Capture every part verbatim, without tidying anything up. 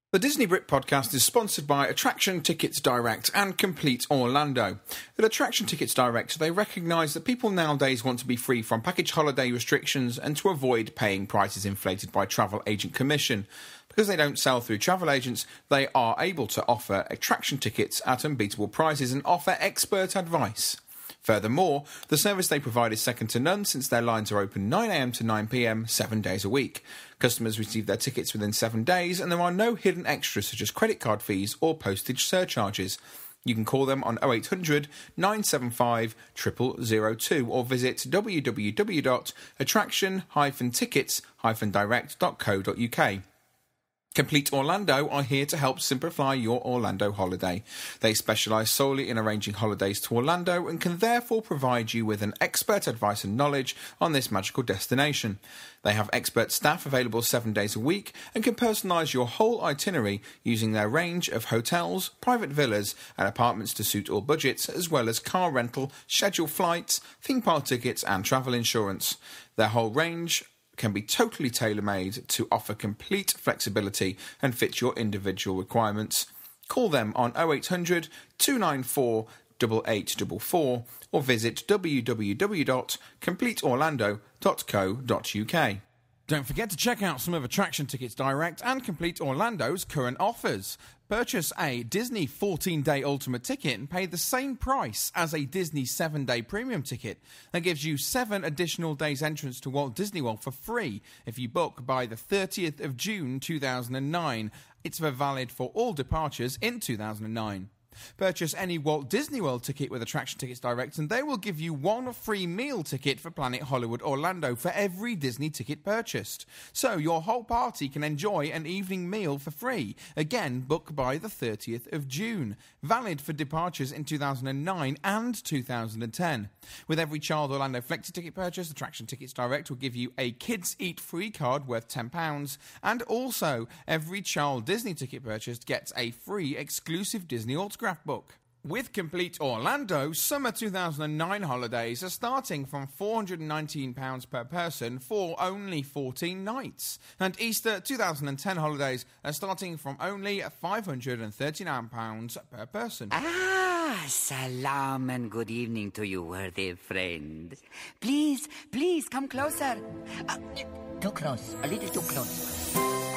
The Disney Brit podcast is sponsored by Attraction Tickets Direct and Complete Orlando. At Attraction Tickets Direct, they recognise that people nowadays want to be free from package holiday restrictions and to avoid paying prices inflated by travel agent commission. Because they don't sell through travel agents, they are able to offer attraction tickets at unbeatable prices and offer expert advice. Furthermore, the service they provide is second to none since their lines are open nine a m to nine p m, seven days a week. Customers receive their tickets within seven days and there are no hidden extras such as credit card fees or postage surcharges. You can call them on oh eight hundred, nine seven five, zero zero zero two or visit w w w dot attraction dash tickets dash direct dot co dot u k. Complete Orlando are here to help simplify your Orlando holiday. They specialise solely in arranging holidays to Orlando and can therefore provide you with an expert advice and knowledge on this magical destination. They have expert staff available seven days a week and can personalise your whole itinerary using their range of hotels, private villas and apartments to suit all budgets, as well as car rental, scheduled flights, theme park tickets and travel insurance. Their whole range can be totally tailor-made to offer complete flexibility and fit your individual requirements. Call them on oh eight hundred, two nine four, eight eight four four or visit w w w dot complete orlando dot co dot u k. Don't forget to check out some of Attraction Tickets Direct and Complete Orlando's current offers. Purchase a Disney fourteen-day Ultimate ticket and pay the same price as a Disney seven-day Premium ticket. That gives you seven additional days entrance to Walt Disney World for free if you book by the thirtieth of June two thousand nine. It's valid for all departures in two thousand nine. Purchase any Walt Disney World ticket with Attraction Tickets Direct and they will give you one free meal ticket for Planet Hollywood Orlando for every Disney ticket purchased. So your whole party can enjoy an evening meal for free. Again, book by the thirtieth of June. Valid for departures in two thousand nine and two thousand ten. With every Child Orlando Flexi ticket purchase, Attraction Tickets Direct will give you a Kids Eat Free card worth ten pounds, and also every Child Disney ticket purchased gets a free exclusive Disney autograph book. With Complete Orlando, summer two thousand nine holidays are starting from four hundred nineteen pounds per person for only fourteen nights. And Easter two thousand ten holidays are starting from only five hundred thirty-nine pounds per person. Ah, salam and good evening to you, worthy friend. Please, please come closer. Uh, too close, a little too close.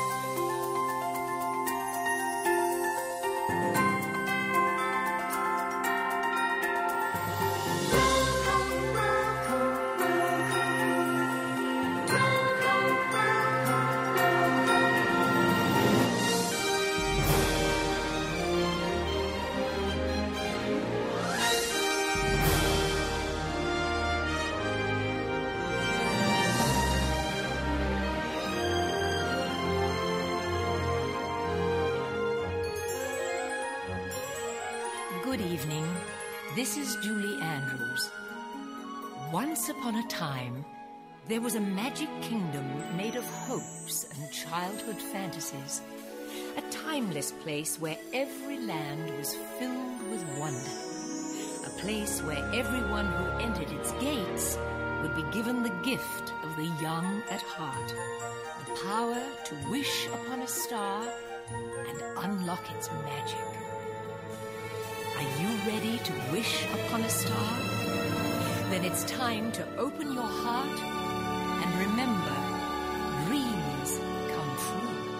Good evening. This is Julie Andrews. Once upon a time, there was a magic kingdom made of hopes and childhood fantasies. A timeless place where every land was filled with wonder. A place where everyone who entered its gates would be given the gift of the young at heart. The power to wish upon a star and unlock its magic. Are you ready to wish upon a star? Then it's time to open your heart and remember, dreams come true.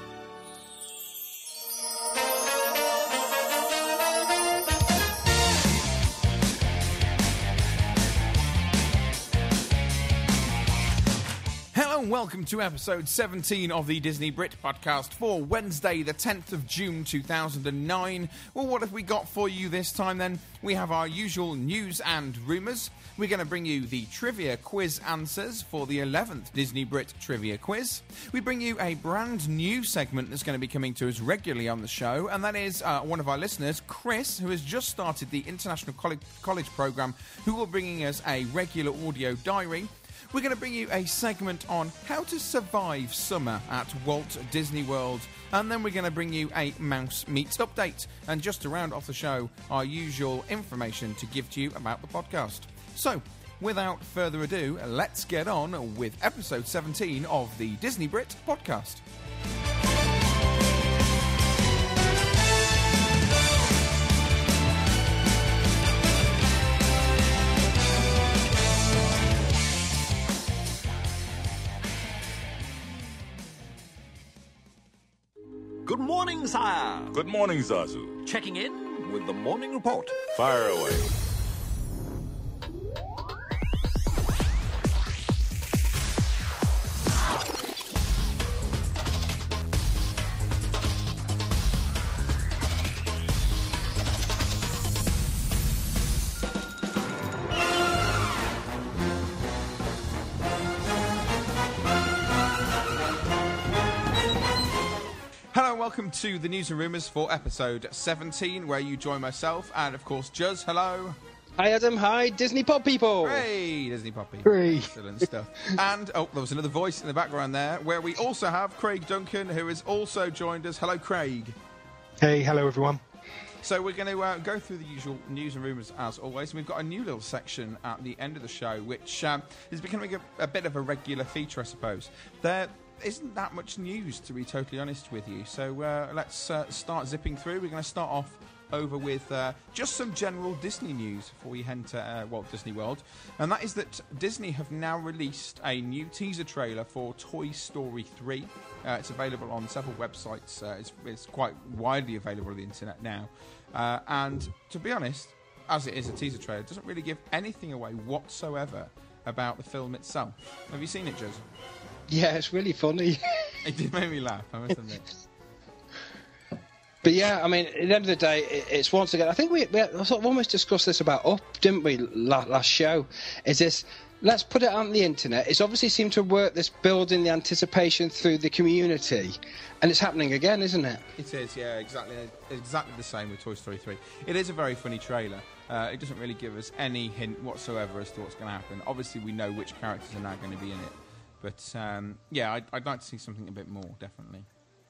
Hello and welcome to episode seventeen of the Disney Brit podcast for Wednesday the tenth of June two thousand nine. Well, what have we got for you this time then? We have our usual news and rumours. We're going to bring you the trivia quiz answers for the eleventh Disney Brit Trivia Quiz. We bring you a brand new segment that's going to be coming to us regularly on the show, and that is uh, one of our listeners, Chris, who has just started the International College, College Programme, who will be bringing us a regular audio diary. We're going to bring you a segment on how to survive summer at Walt Disney World. And then we're going to bring you a Mouse Meets update. And just to round off the show, our usual information to give to you about the podcast. So, without further ado, let's get on with episode seventeen of the Disney Brit podcast. Good morning, sire. Good morning, Zazu. Checking in with the morning report. Fire away. Hello and welcome to the News and Rumours for episode seventeen, where you join myself and, of course, Juz. Hello. Hi, Adam. Hi, Disney Pop people. Hey, Disney Poppy. Hey. Excellent stuff. And, oh, there was another voice in the background there, where we also have Craig Duncan, who has also joined us. Hello, Craig. Hey, hello, everyone. So we're going to uh, go through the usual news and rumours as always. And we've got a new little section at the end of the show, which um, is becoming a, a bit of a regular feature, I suppose. There isn't that much news, to be totally honest with you. So uh, let's uh, start zipping through. We're going to start off over with uh, just some general Disney news before we head to uh, Walt Disney World. And that is that Disney have now released a new teaser trailer for Toy Story three. Uh, it's available on several websites. Uh, it's, it's quite widely available on the internet now. Uh, and to be honest, as it is a teaser trailer, it doesn't really give anything away whatsoever about the film itself. Have you seen it, Jez? Yeah, it's really funny. It did make me laugh, I must admit. But yeah, I mean, at the end of the day, it, it's once again, I think we, we sort of almost discussed this about Up, didn't we, last, last show? Is this, let's put it on the internet. It's obviously seemed to work, this building the anticipation through the community. And it's happening again, isn't it? It is, yeah, exactly exactly the same with Toy Story three. It is a very funny trailer. Uh, it doesn't really give us any hint whatsoever as to what's going to happen. Obviously, we know which characters are now going to be in it. But, um, yeah, I'd, I'd like to see something a bit more, definitely.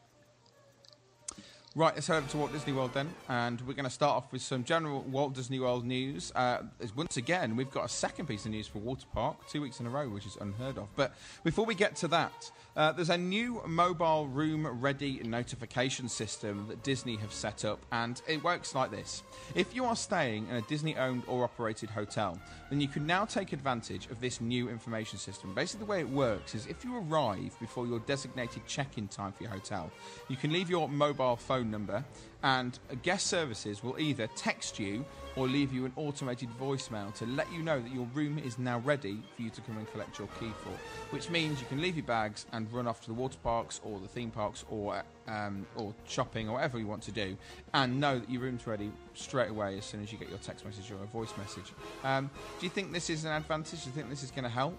Right, let's head over to Walt Disney World then, and we're going to start off with some general Walt Disney World news. Uh, once again, we've got a second piece of news for Water Park, two weeks in a row, which is unheard of. But before we get to that, uh, there's a new mobile room-ready notification system that Disney have set up, and it works like this. If you are staying in a Disney-owned or operated hotel, then you can now take advantage of this new information system. Basically, the way it works is if you arrive before your designated check-in time for your hotel, you can leave your mobile phone number, and guest services will either text you or leave you an automated voicemail to let you know that your room is now ready for you to come and collect your key for, which means you can leave your bags and run off to the water parks or the theme parks or um, or shopping or whatever you want to do, and know that your room's ready straight away as soon as you get your text message or a voice message. Um, do you think this is an advantage? Do you think this is going to help?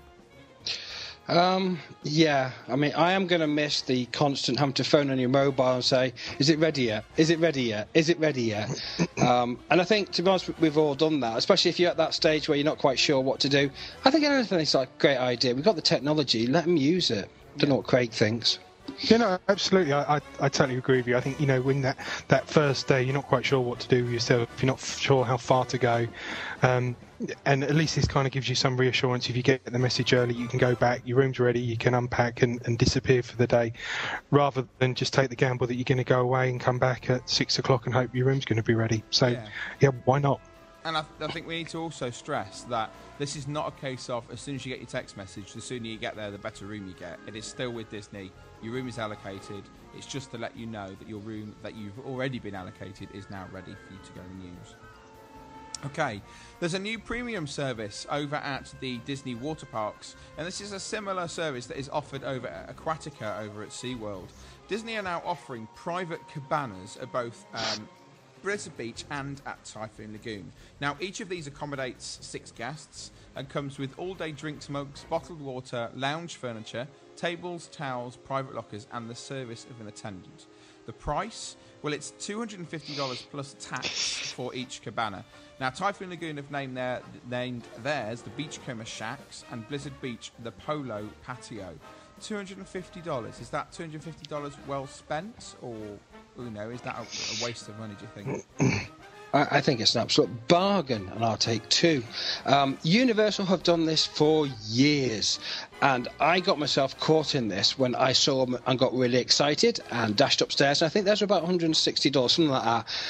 Um, yeah, I mean, I am going to miss the constant having to phone on your mobile and say, is it ready yet? Is it ready yet? Is it ready yet? um, and I think, to be honest, we've all done that, especially if you're at that stage where you're not quite sure what to do. I think anything's like a great idea. We've got the technology, let them use it. Don't know what Craig thinks. Yeah, no, absolutely. I, I, I totally agree with you. I think, you know, when that, that first day, you're not quite sure what to do with yourself, you're not sure how far to go. Um, and at least this kind of gives you some reassurance. If you get the message early, you can go back, your room's ready, you can unpack and, and disappear for the day, rather than just take the gamble that you're going to go away and come back at six o'clock and hope your room's going to be ready. So, yeah, yeah why not? And I, th- I think we need to also stress that this is not a case of as soon as you get your text message, the sooner you get there, the better room you get. It is still with Disney. Your room is allocated. It's just to let you know that your room that you've already been allocated is now ready for you to go and use. Okay, there's a new premium service over at the Disney water parks, and this is a similar service that is offered over at Aquatica over at SeaWorld. Disney are now offering private cabanas at both um, Blizzard Beach and at Typhoon Lagoon. Now, each of these accommodates six guests and comes with all-day drinks mugs, bottled water, lounge furniture, tables, towels, private lockers, and the service of an attendant. The price? Well, it's two hundred fifty dollars plus tax for each cabana. Now, Typhoon Lagoon have named, their, named theirs the Beachcomber Shacks, and Blizzard Beach the Polo Patio. two hundred fifty dollars. Is that two hundred fifty dollars well spent, or, you know, is that a, a waste of money, do you think? I, I think it's an absolute bargain, and I'll take two. Um, Universal have done this for years, and I got myself caught in this when I saw them and got really excited and dashed upstairs, and I think there's about one hundred sixty dollars, something like that.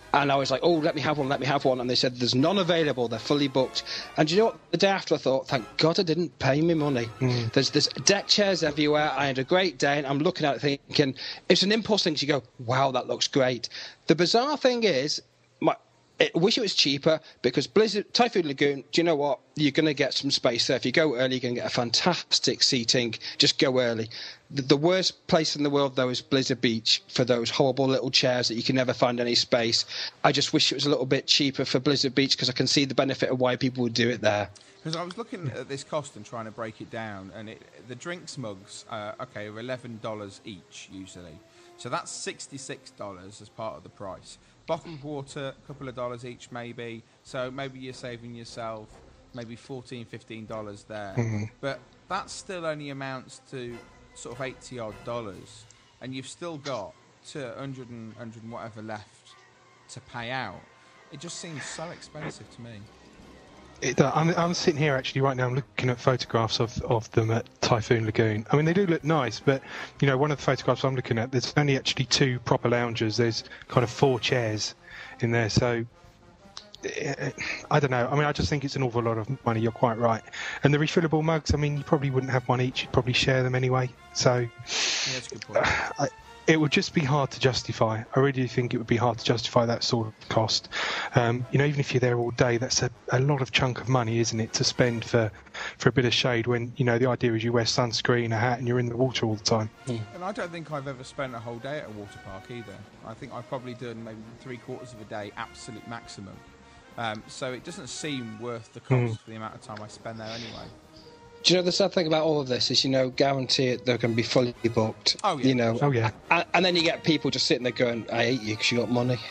And I was like, oh, let me have one, let me have one. And they said, there's none available, they're fully booked. And do you know what? The day after I thought, thank God I didn't pay me money. Mm. There's there's deck chairs everywhere. I had a great day, and I'm looking at it thinking, it's an impulse thing. You go, wow, that looks great. The bizarre thing is, my, I wish it was cheaper, because Blizzard, Typhoon Lagoon, do you know what? You're going to get some space there. If you go early, you're going to get a fantastic seating. Just go early. The, the worst place in the world, though, is Blizzard Beach for those horrible little chairs that you can never find any space. I just wish it was a little bit cheaper for Blizzard Beach, because I can see the benefit of why people would do it there. Because I was looking at this cost and trying to break it down, and it, the drinks mugs, uh, okay, are eleven dollars each, usually. So that's sixty-six dollars as part of the price. Bottled water, a couple of dollars each maybe. So maybe you're saving yourself maybe fourteen dollars, fifteen dollars there. Mm-hmm. But that still only amounts to sort of eighty odd dollars. And you've still got to one hundred and, one hundred and whatever left to pay out. It just seems so expensive to me. It, uh, I'm, I'm sitting here actually right now. I'm looking at photographs of, of them at Typhoon Lagoon. I mean, they do look nice, but you know, one of the photographs I'm looking at, there's only actually two proper loungers. There's kind of four chairs in there, so it, I don't know. I mean, I just think it's an awful lot of money. You're quite right. And the refillable mugs, I mean, you probably wouldn't have one each. You'd probably share them anyway. So, yeah, that's a good point. I, it would just be hard to justify. I really think it would be hard to justify that sort of cost. Um, you know, even if you're there all day, that's a, a lot of chunk of money, isn't it, to spend for, for a bit of shade when, you know, the idea is you wear sunscreen, a hat, and you're in the water all the time. Mm. And I don't think I've ever spent a whole day at a water park either. I think I've probably done maybe three quarters of a day, absolute maximum. Um, so it doesn't seem worth the cost mm. for the amount of time I spend there anyway. Do you know the sad thing about all of this is, you know, guarantee it they're going to be fully booked. Oh, yeah. You know, oh, yeah. And, and then you get people just sitting there going, I hate you because you got money.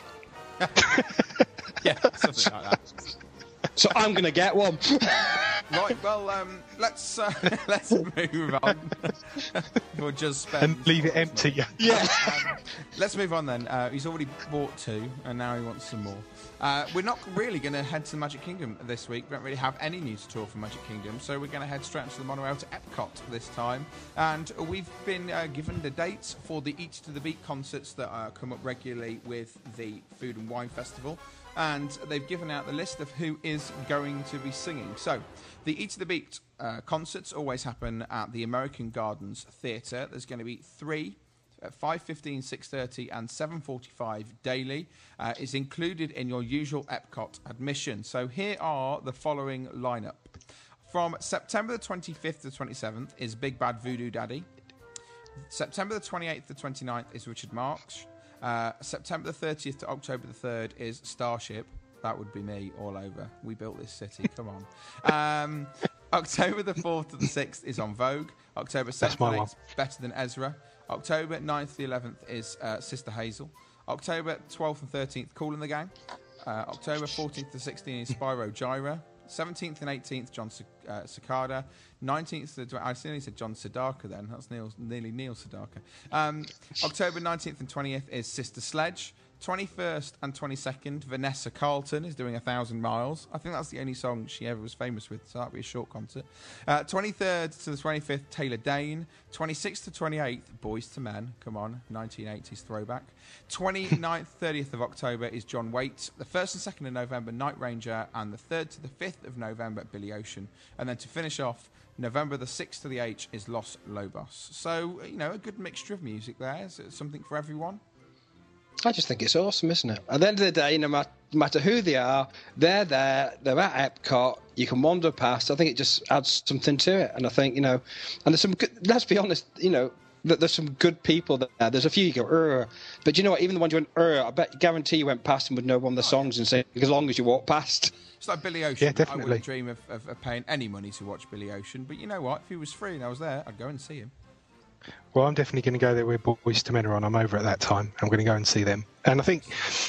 Yeah, something like that. So I'm going to get one. Right, well, um, let's uh, let's move on. We'll just spend and leave it empty. Yeah. yeah. Um, let's move on then. Uh, he's already bought two, and now he wants some more. Uh, we're not really going to head to the Magic Kingdom this week. We don't really have any news at all from Magic Kingdom, so we're going to head straight into the monorail to Epcot this time. And we've been uh, given the dates for the Eat to the Beat concerts that uh, come up regularly with the Food and Wine Festival. And they've given out the list of who is going to be singing. So, the Eat to the Beat uh, concerts always happen at the American Gardens Theatre. There's going to be three at five fifteen, six thirty and seven forty-five daily. Uh, is included in your usual Epcot admission. So here are the following lineup. From September the twenty-fifth to twenty-seventh is Big Bad Voodoo Daddy. September the twenty-eighth to twenty-ninth is Richard Marx. Uh, September the thirtieth to October the third is Starship. That would be me all over. We built this city. Come on. Um, October the fourth to the sixth is On Vogue. October seventh and eighth, Better Than Ezra. October ninth to the eleventh is uh, Sister Hazel. October twelfth and thirteenth, Kool and the Gang. Uh, October fourteenth to sixteenth is Spyro Gyra. seventeenth and eighteenth, John uh, Cicada. nineteenth, to, I nearly said John Sedaka then. That's Neil, nearly Neil Sedaka. Um, October nineteenth and twentieth is Sister Sledge. twenty-first and twenty-second, Vanessa Carlton is doing A Thousand Miles. I think that's the only song she ever was famous with, so that'll be a short concert. Uh, twenty-third to the twenty-fifth, Taylor Dane. twenty-sixth to twenty-eighth, Boys to Men. Come on, nineteen eighties throwback. twenty-ninth, thirtieth of October is John Waite. The first and second of November, Night Ranger. And the third to the fifth of November, Billy Ocean. And then to finish off, November the sixth to the eighth is Los Lobos. So, you know, a good mixture of music there. So it's something for everyone. I just think it's awesome, isn't it? At the end of the day, no matter, no matter who they are, they're there, they're at Epcot, you can wander past. I think it just adds something to it. And I think, you know, and there's some good, let's be honest, you know, there's some good people there. There's a few you go, Urgh. But you know what? Even the ones you went, Urgh, I bet, guarantee you went past and would know one of the songs and say, as long as you walk past. It's like Billy Ocean. Yeah, definitely. I wouldn't dream of, of, of paying any money to watch Billy Ocean. But you know what? If he was free and I was there, I'd go and see him. Well, I'm definitely going to go there where Boys to Men are on. I'm over at that time. I'm going to go and see them. And I think,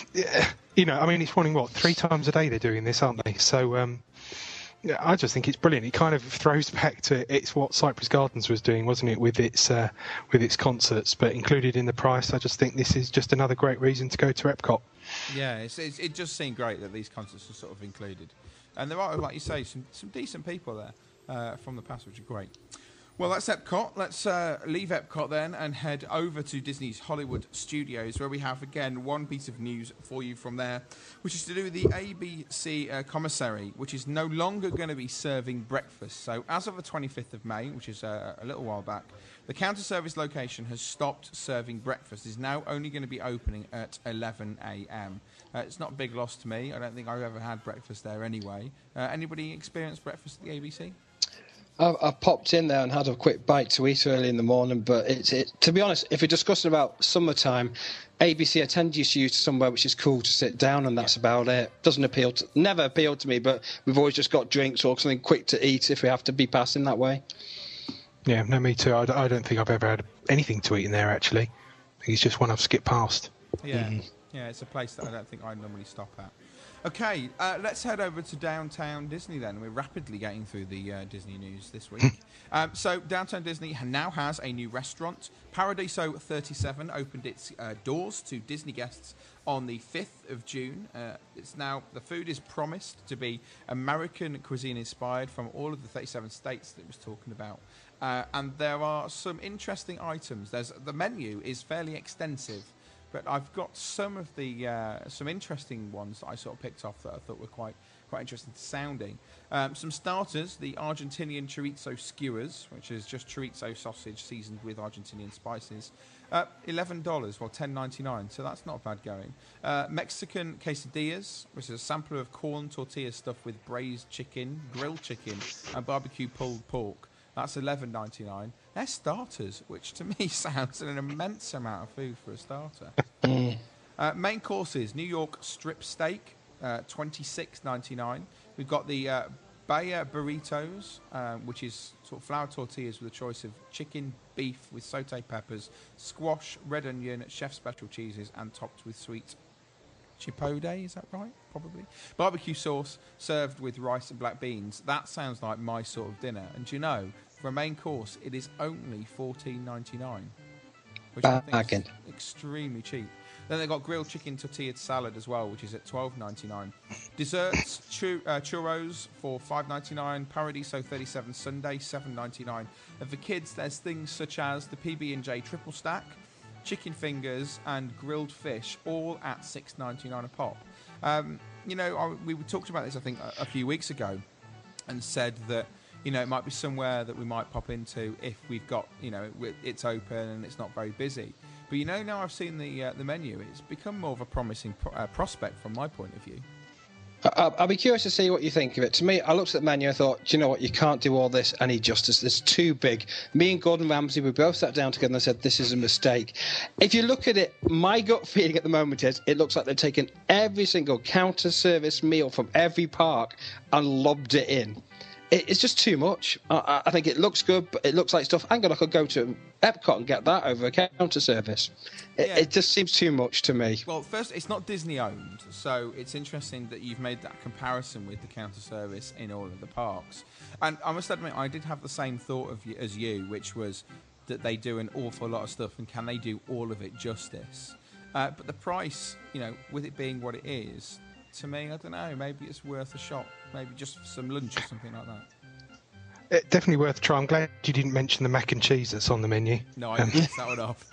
you know, I mean, it's running, what, three times a day they're doing this, aren't they? So um, yeah, I just think it's brilliant. It kind of throws back to it's what Cypress Gardens was doing, wasn't it, with its uh, with its concerts, but included in the price. I just think this is just another great reason to go to Epcot. Yeah, it's, it's, it just seemed great that these concerts are sort of included. And there are, like you say, some, some decent people there uh, from the past, which are great. Well, that's Epcot. Let's uh, leave Epcot then and head over to Disney's Hollywood Studios, where we have, again, one piece of news for you from there, which is to do with the A B C uh, commissary, which is no longer going to be serving breakfast. So as of the twenty-fifth of May, which is uh, a little while back, the counter service location has stopped serving breakfast. It's now only going to be opening at eleven a m Uh, it's not a big loss to me. I don't think I've ever had breakfast there anyway. Uh, anybody experienced breakfast at the A B C? I, I popped in there and had a quick bite to eat early in the morning, but it's it. To be honest, if we're discussing about summertime, A B C I tend to just use somewhere which is cool to sit down, and that's about it. Doesn't appeal to, never appealed to me, but we've always just got drinks or something quick to eat if we have to be passing that way. Yeah, no, me too. I, I don't think I've ever had anything to eat in there, actually. I think it's just one I've skipped past. Yeah, Mm. yeah, it's a place that I don't think I normally stop at. Okay, uh, let's head over to Downtown Disney then. We're rapidly getting through the uh, Disney news this week. um, so Downtown Disney now has a new restaurant. Paradiso thirty-seven opened its uh, doors to Disney guests on the fifth of June. Uh, it's now, the food is promised to be American cuisine inspired from all of the thirty-seven states that it was talking about. Uh, and there are some interesting items. There's, the menu is fairly extensive. But I've got some of the uh, some interesting ones that I sort of picked off that I thought were quite quite interesting sounding. Um, some starters: the Argentinian chorizo skewers, which is just chorizo sausage seasoned with Argentinian spices, uh, eleven dollars, well ten ninety nine. So that's not bad going. Uh, Mexican quesadillas, which is a sampler of corn tortilla stuffed with braised chicken, grilled chicken, and barbecue pulled pork. That's eleven ninety nine. They're starters, which to me sounds an immense amount of food for a starter. uh, main courses: New York strip steak, uh, twenty-six ninety nine. We've got the uh, Baya burritos, uh, which is sort of flour tortillas with a choice of chicken, beef with sauté peppers, squash, red onion, chef special cheeses, and topped with sweet chipotle. Is that right? Probably. Barbecue sauce served with rice and black beans. That sounds like my sort of dinner. And do you know, for a main course, it is only fourteen ninety nine, which I think is extremely cheap. Then they've got grilled chicken tortilla salad as well, which is at twelve ninety nine. Desserts: chur- uh, churros for five ninety nine. Paradiso thirty-seven sundae seven ninety nine. And for kids, there's things such as the P B and J triple stack, chicken fingers, and grilled fish, all at six ninety nine a pop. Um, you know, I, we talked about this, I think, a, a few weeks ago, and said that, you know, it might be somewhere that we might pop into if we've got, you know, it's open and it's not very busy. But, you know, now I've seen the uh, the menu, it's become more of a promising pro- uh, prospect from my point of view. I'll, I'll be curious to see what you think of it. To me, I looked at the menu and thought, do you know what, you can't do all this any justice. It's too big. Me and Gordon Ramsay, we both sat down together and said, this is a mistake. If you look at it, my gut feeling at the moment is it looks like they've taken every single counter service meal from every park and lobbed it in. It's just too much. I, I think it looks good, but it looks like stuff. I'm going to go to Epcot and get that over a counter service. It, yeah. it just seems too much to me. Well, first, it's not Disney-owned, so it's interesting that you've made that comparison with the counter service in all of the parks. And I must admit, I did have the same thought of you, as you, which was that they do an awful lot of stuff, and can they do all of it justice? Uh, but the price, you know, with it being what it is, to me, I don't know, maybe it's worth a shot. Maybe just for some lunch or something like that. It, definitely worth a try. I'm glad you didn't mention the mac and cheese that's on the menu. No, I didn't mess that one off.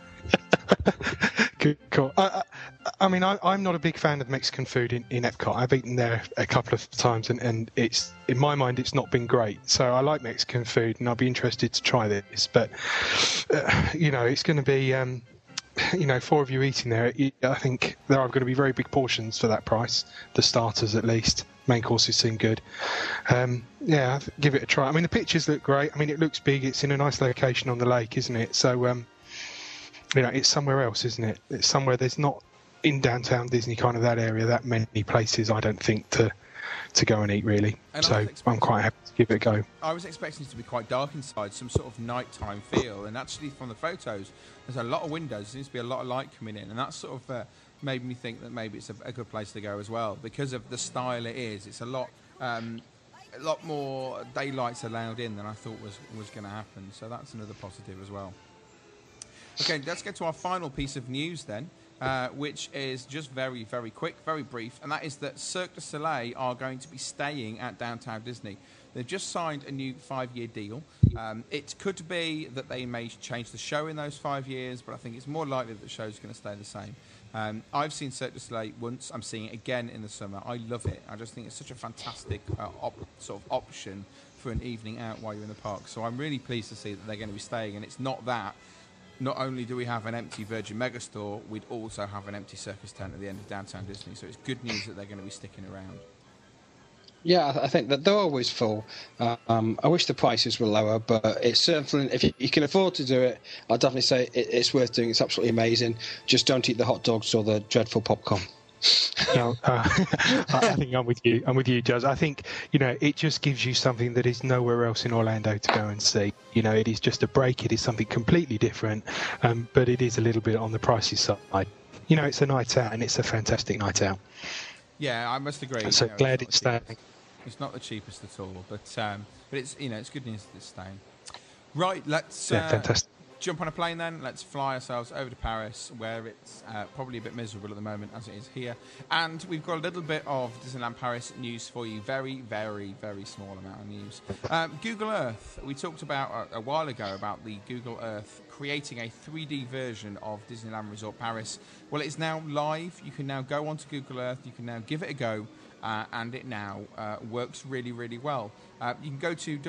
Good call. I, I, I mean, I, I'm not a big fan of Mexican food in, in Epcot. I've eaten there a couple of times, and, and it's in my mind, it's not been great. So I like Mexican food, and I'll be interested to try this. But, uh, you know, it's going to be... Um, you know, four of you eating there, I think there are going to be very big portions for that price. The starters, at least. Main courses seem good. Um, yeah, give it a try. I mean, the pictures look great. I mean, it looks big. It's in a nice location on the lake, isn't it? So, um, you know, it's somewhere else, isn't it? It's somewhere there's not in downtown Disney, kind of that area, that many places, I don't think, to to go and eat, really. And so I'm quite happy to give it a go. I was expecting it to be quite dark inside, some sort of nighttime feel, and actually from the photos, there's a lot of windows, there seems to be a lot of light coming in, and that sort of uh, made me think that maybe it's a, a good place to go as well, because of the style it is. It's a lot um, a lot more daylight's allowed in than I thought was, was going to happen, so that's another positive as well. Okay, let's get to our final piece of news then. Uh, which is just very, very quick, very brief, and that is that Cirque du Soleil are going to be staying at Downtown Disney. They've just signed a new five-year deal. Um, it could be that they may change the show in those five years, but I think it's more likely that the show's going to stay the same. Um, I've seen Cirque du Soleil once. I'm seeing it again in the summer. I love it. I just think it's such a fantastic uh, op- sort of option for an evening out while you're in the park. So I'm really pleased to see that they're going to be staying. And it's not that. Not only do we have an empty Virgin Megastore, we'd also have an empty circus tent at the end of Downtown Disney. So it's good news that they're going to be sticking around. Yeah, I, th- I think that they're always full. Um, I wish the prices were lower, but it's certainly, if you, you can afford to do it, I'd definitely say it, it's worth doing. It's absolutely amazing. Just don't eat the hot dogs or the dreadful popcorn. No, uh, I think I'm with you. I'm with you, Juz. I think, you know, it just gives you something that is nowhere else in Orlando to go and see. You know, it is just a break. It is something completely different, um, but it is a little bit on the pricey side. You know, it's a night out, and it's a fantastic night out. Yeah, I must agree. I'm so you know, glad it's, it's staying. It's not the cheapest at all, but um, but it's you know it's good news that it's staying. Right, let's Yeah, uh, fantastic. jump on a plane then. Let's fly ourselves over to Paris, where it's uh, probably a bit miserable at the moment as it is here. And we've got a little bit of Disneyland Paris news for you. Very, very, very small amount of news. Um, Google Earth. We talked about a, a while ago about the Google Earth creating a three D version of Disneyland Resort Paris. Well, it's now live. You can now go onto Google Earth. You can now give it a go. Uh, and it now uh, works really, really well. Uh, you can go to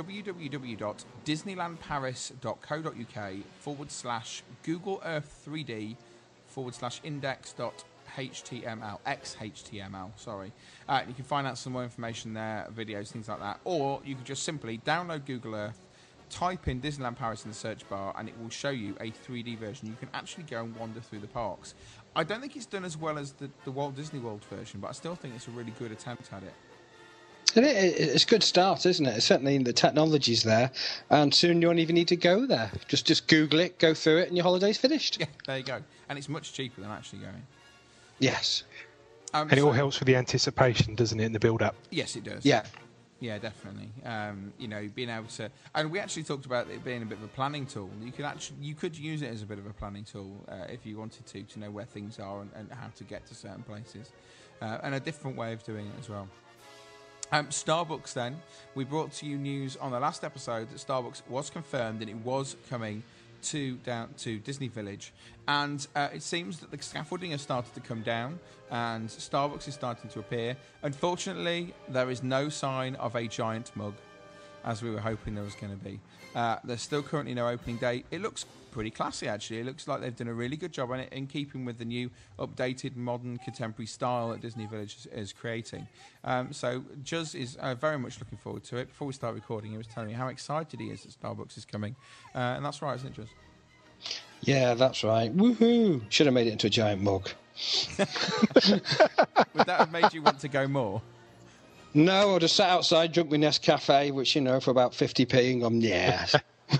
www.disneylandparis.co.uk forward slash Google Earth 3D forward slash index.html, xhtml, sorry. Uh, you can find out some more information there, videos, things like that. Or you can just simply download Google Earth, type in Disneyland Paris in the search bar, and it will show you a three D version. You can actually go and wander through the parks. I don't think it's done as well as the, the Walt Disney World version, but I still think it's a really good attempt at it. And it, it's a good start, isn't it? Certainly the technology's there, and soon you won't even need to go there. Just just Google it, go through it, and your holiday's finished. Yeah, there you go. And it's much cheaper than actually going. Yes. Um, And it so- all helps with the anticipation, doesn't it, in the build-up? Yes, it does. Yeah. Yeah, definitely. Um, you know, being able to, and we actually talked about it being a bit of a planning tool. You could actually, you could use it as a bit of a planning tool uh, if you wanted to, to know where things are and, and how to get to certain places, uh, and a different way of doing it as well. Um, Starbucks. Then we brought to you news on the last episode that Starbucks was confirmed and it was coming to down to Disney Village, and uh, it seems that the scaffolding has started to come down and Starbucks is starting to appear. Unfortunately, there is no sign of a giant mug as we were hoping there was going to be. Uh, there's still currently no opening date. It looks pretty classy, actually. It looks like they've done a really good job on it, in keeping with the new updated modern contemporary style that Disney Village is, is creating. Um, so Juz is uh, very much looking forward to it. Before we start recording, he was telling me how excited he is that Starbucks is coming, uh, and that's right, isn't it, Juz? Yeah, that's right. Woohoo! Should have made it into a giant mug. Would that have made you want to go more? No, I just sat outside, drunk my Nescafe, which, you know, for about fifty p, and gone, yes.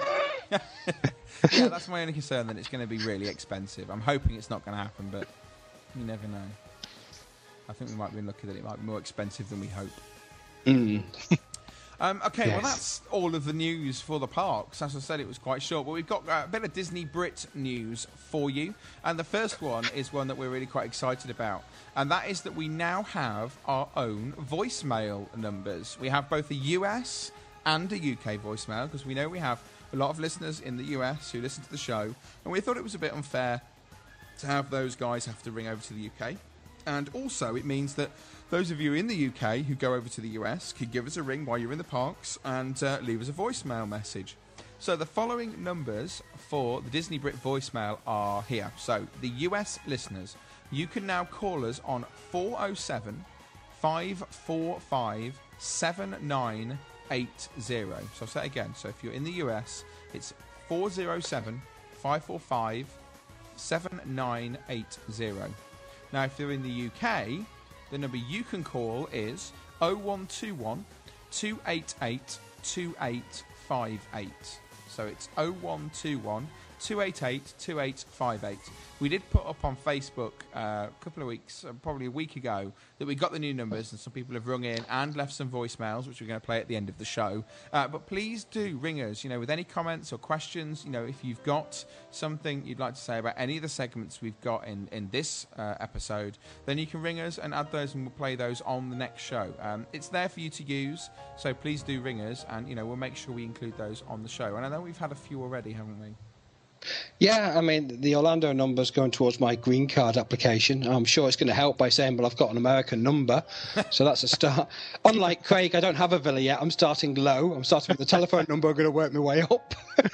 Yeah, that's my only concern, that it's going to be really expensive. I'm hoping it's not going to happen, but you never know. I think we might be lucky that it might be more expensive than we hope. Mm. Um, okay, Yes. well, that's all of the news for the parks. As I said, it was quite short, but we've got uh, a bit of Disney Brit news for you. And the first one is one that we're really quite excited about. And that is that we now have our own voicemail numbers. We have both a U S and a U K voicemail, because we know we have a lot of listeners in the U S who listen to the show. And we thought it was a bit unfair to have those guys have to ring over to the U K. And also, it means that those of you in the U K who go over to the U S could give us a ring while you're in the parks and uh, leave us a voicemail message. So the following numbers for the Disney Brit voicemail are here. So the U S listeners, you can now call us on four oh seven, five four five, seven nine eight zero. So I'll say it again. So if you're in the U S, it's four oh seven, five four five, seven nine eight zero. Now, if you're in the U K, the number you can call is oh one two one, two eight eight, two eight five eight. So it's oh one two one, two eight eight, two eight five eight. We did put up on Facebook uh, a couple of weeks, uh, probably a week ago, that we got the new numbers, and some people have rung in and left some voicemails, which we're going to play at the end of the show. Uh, but please do ring us, you know, with any comments or questions. You know, if you've got something you'd like to say about any of the segments we've got in, in this uh, episode, then you can ring us and add those, and we'll play those on the next show. Um, it's there for you to use, so please do ring us, and, you know, we'll make sure we include those on the show. And I know we've had a few already, haven't we? Yeah, I mean, the Orlando number's going towards my green card application. I'm sure it's going to help by saying, well, I've got an American number, so that's a start. Unlike Craig, I don't have a villa yet. I'm starting low. I'm starting with the telephone number. I'm going to work my way up.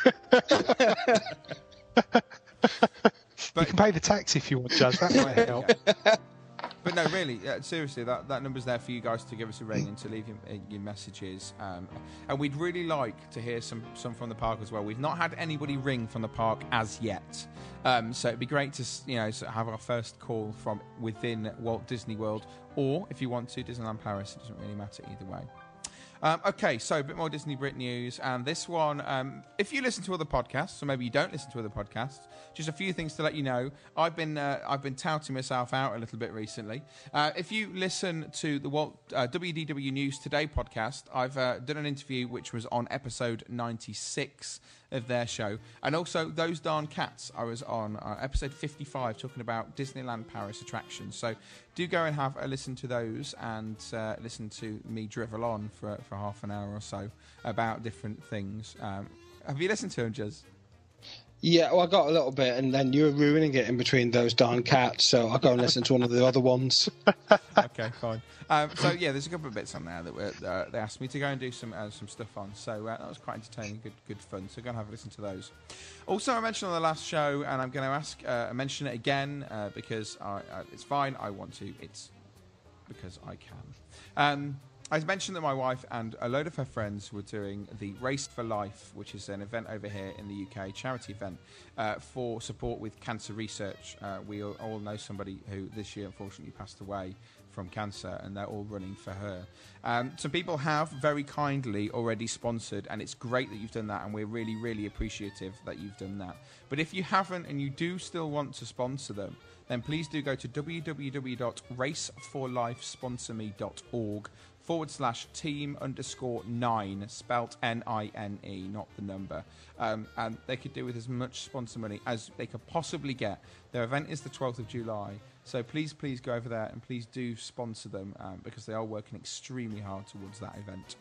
But you can pay the tax if you want, Jazz. That might help. But no, really, uh, seriously, that, that number's there for you guys to give us a ring and to leave your, uh, your messages. Um, and we'd really like to hear some, some from the park as well. We've not had anybody ring from the park as yet. Um, so it'd be great to, you know, have our first call from within Walt Disney World. Or, if you want to, Disneyland Paris. It doesn't really matter either way. Um, okay, so a bit more Disney Brit news, and this one, um, if you listen to other podcasts, or maybe you don't listen to other podcasts, just a few things to let you know. I've been uh, I've been touting myself out a little bit recently. Uh, if you listen to the Walt, uh, W D W News Today podcast, I've uh, done an interview which was on episode ninety-six of their show, and also Those Darn Cats. I was on uh, episode fifty-five talking about Disneyland Paris attractions. So do go and have a listen to those, and uh, listen to me drivel on for for half an hour or so about different things. Um, have you listened to them, Juz? Yeah, well, I got a little bit, and then you were ruining it in between Those Darn Cats, so I'll go and listen to one of the other ones. Okay, fine. Um, so, yeah, there's a couple of bits on there that were, uh, they asked me to go and do some uh, some stuff on. So uh, that was quite entertaining, good good fun. So go and have a listen to those. Also, I mentioned on the last show, and I'm going to ask, uh, mention it again, uh, because I, uh, it's fine, I want to, it's because I can. Um... I mentioned that my wife and a load of her friends were doing the Race for Life, which is an event over here in the U K, charity event, uh, for support with cancer research. Uh, we all, all know somebody who this year unfortunately passed away from cancer, and they're all running for her. Um, some people have very kindly already sponsored, and it's great that you've done that, and we're really, really appreciative that you've done that. But if you haven't and you do still want to sponsor them, then please do go to w w w dot race for life sponsor me dot org forward slash team underscore nine, spelt N I N E, not the number. Um, and they could do with as much sponsor money as they could possibly get. Their event is the twelfth of July. So please, please go over there and please do sponsor them, um, because they are working extremely hard towards that event.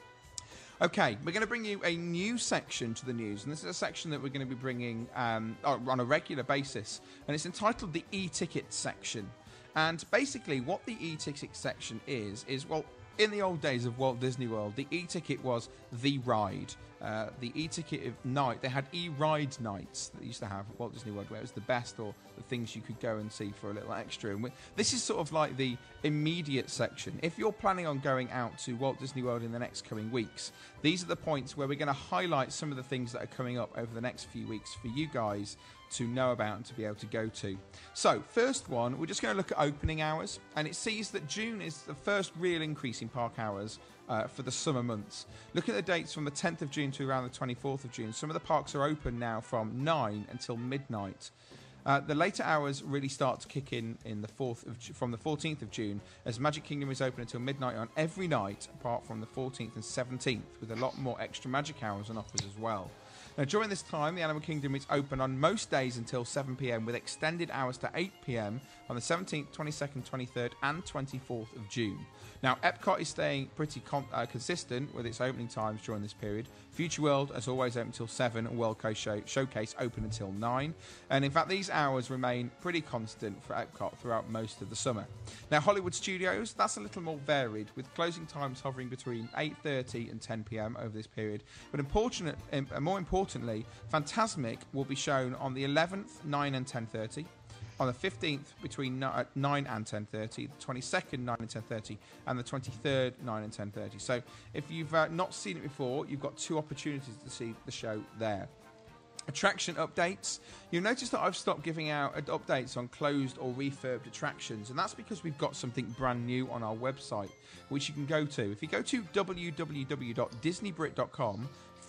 Okay, we're going to bring you a new section to the news, and this is a section that we're going to be bringing um, on a regular basis, and it's entitled the e-ticket section. And basically what the e-ticket section is, is, well, in the old days of Walt Disney World, the e-ticket was the ride. Uh, the e-ticket night, they had e-ride nights that they used to have at Walt Disney World, where it was the best, or the things you could go and see for a little extra. And we, this is sort of like the immediate section. If you're planning on going out to Walt Disney World in the next coming weeks, these are the points where we're going to highlight some of the things that are coming up over the next few weeks for you guys to know about and to be able to go to. So, first one, we're just going to look at opening hours, and it sees that June is the first real increase in park hours uh, for the summer months. Look at the dates from the tenth of June to around the twenty-fourth of June. Some of the parks are open now from nine until midnight. Uh, the later hours really start to kick in, in the fourth of, from the fourteenth of June, as Magic Kingdom is open until midnight on every night, apart from the fourteenth and seventeenth, with a lot more extra magic hours and offers as well. Now, during this time, the Animal Kingdom is open on most days until seven p m, with extended hours to eight p m on the seventeenth, twenty-second, twenty-third and twenty-fourth of June. Now, Epcot is staying pretty con- uh, consistent with its opening times during this period. Future World, as always, open until seven, and World Coast Show- Showcase open until nine. And in fact, these hours remain pretty constant for Epcot throughout most of the summer. Now, Hollywood Studios, that's a little more varied, with closing times hovering between eight thirty and ten p m over this period. But important, um, more importantly, Fantasmic will be shown on the eleventh, nine and ten thirty. On the fifteenth, between nine and ten thirty, the twenty-second, nine and ten thirty, and the twenty-third, nine and ten thirty. So if you've uh, not seen it before, you've got two opportunities to see the show there. Attraction updates. You'll notice that I've stopped giving out updates on closed or refurbed attractions, and that's because we've got something brand new on our website, which you can go to. If you go to w w w dot disney brit dot com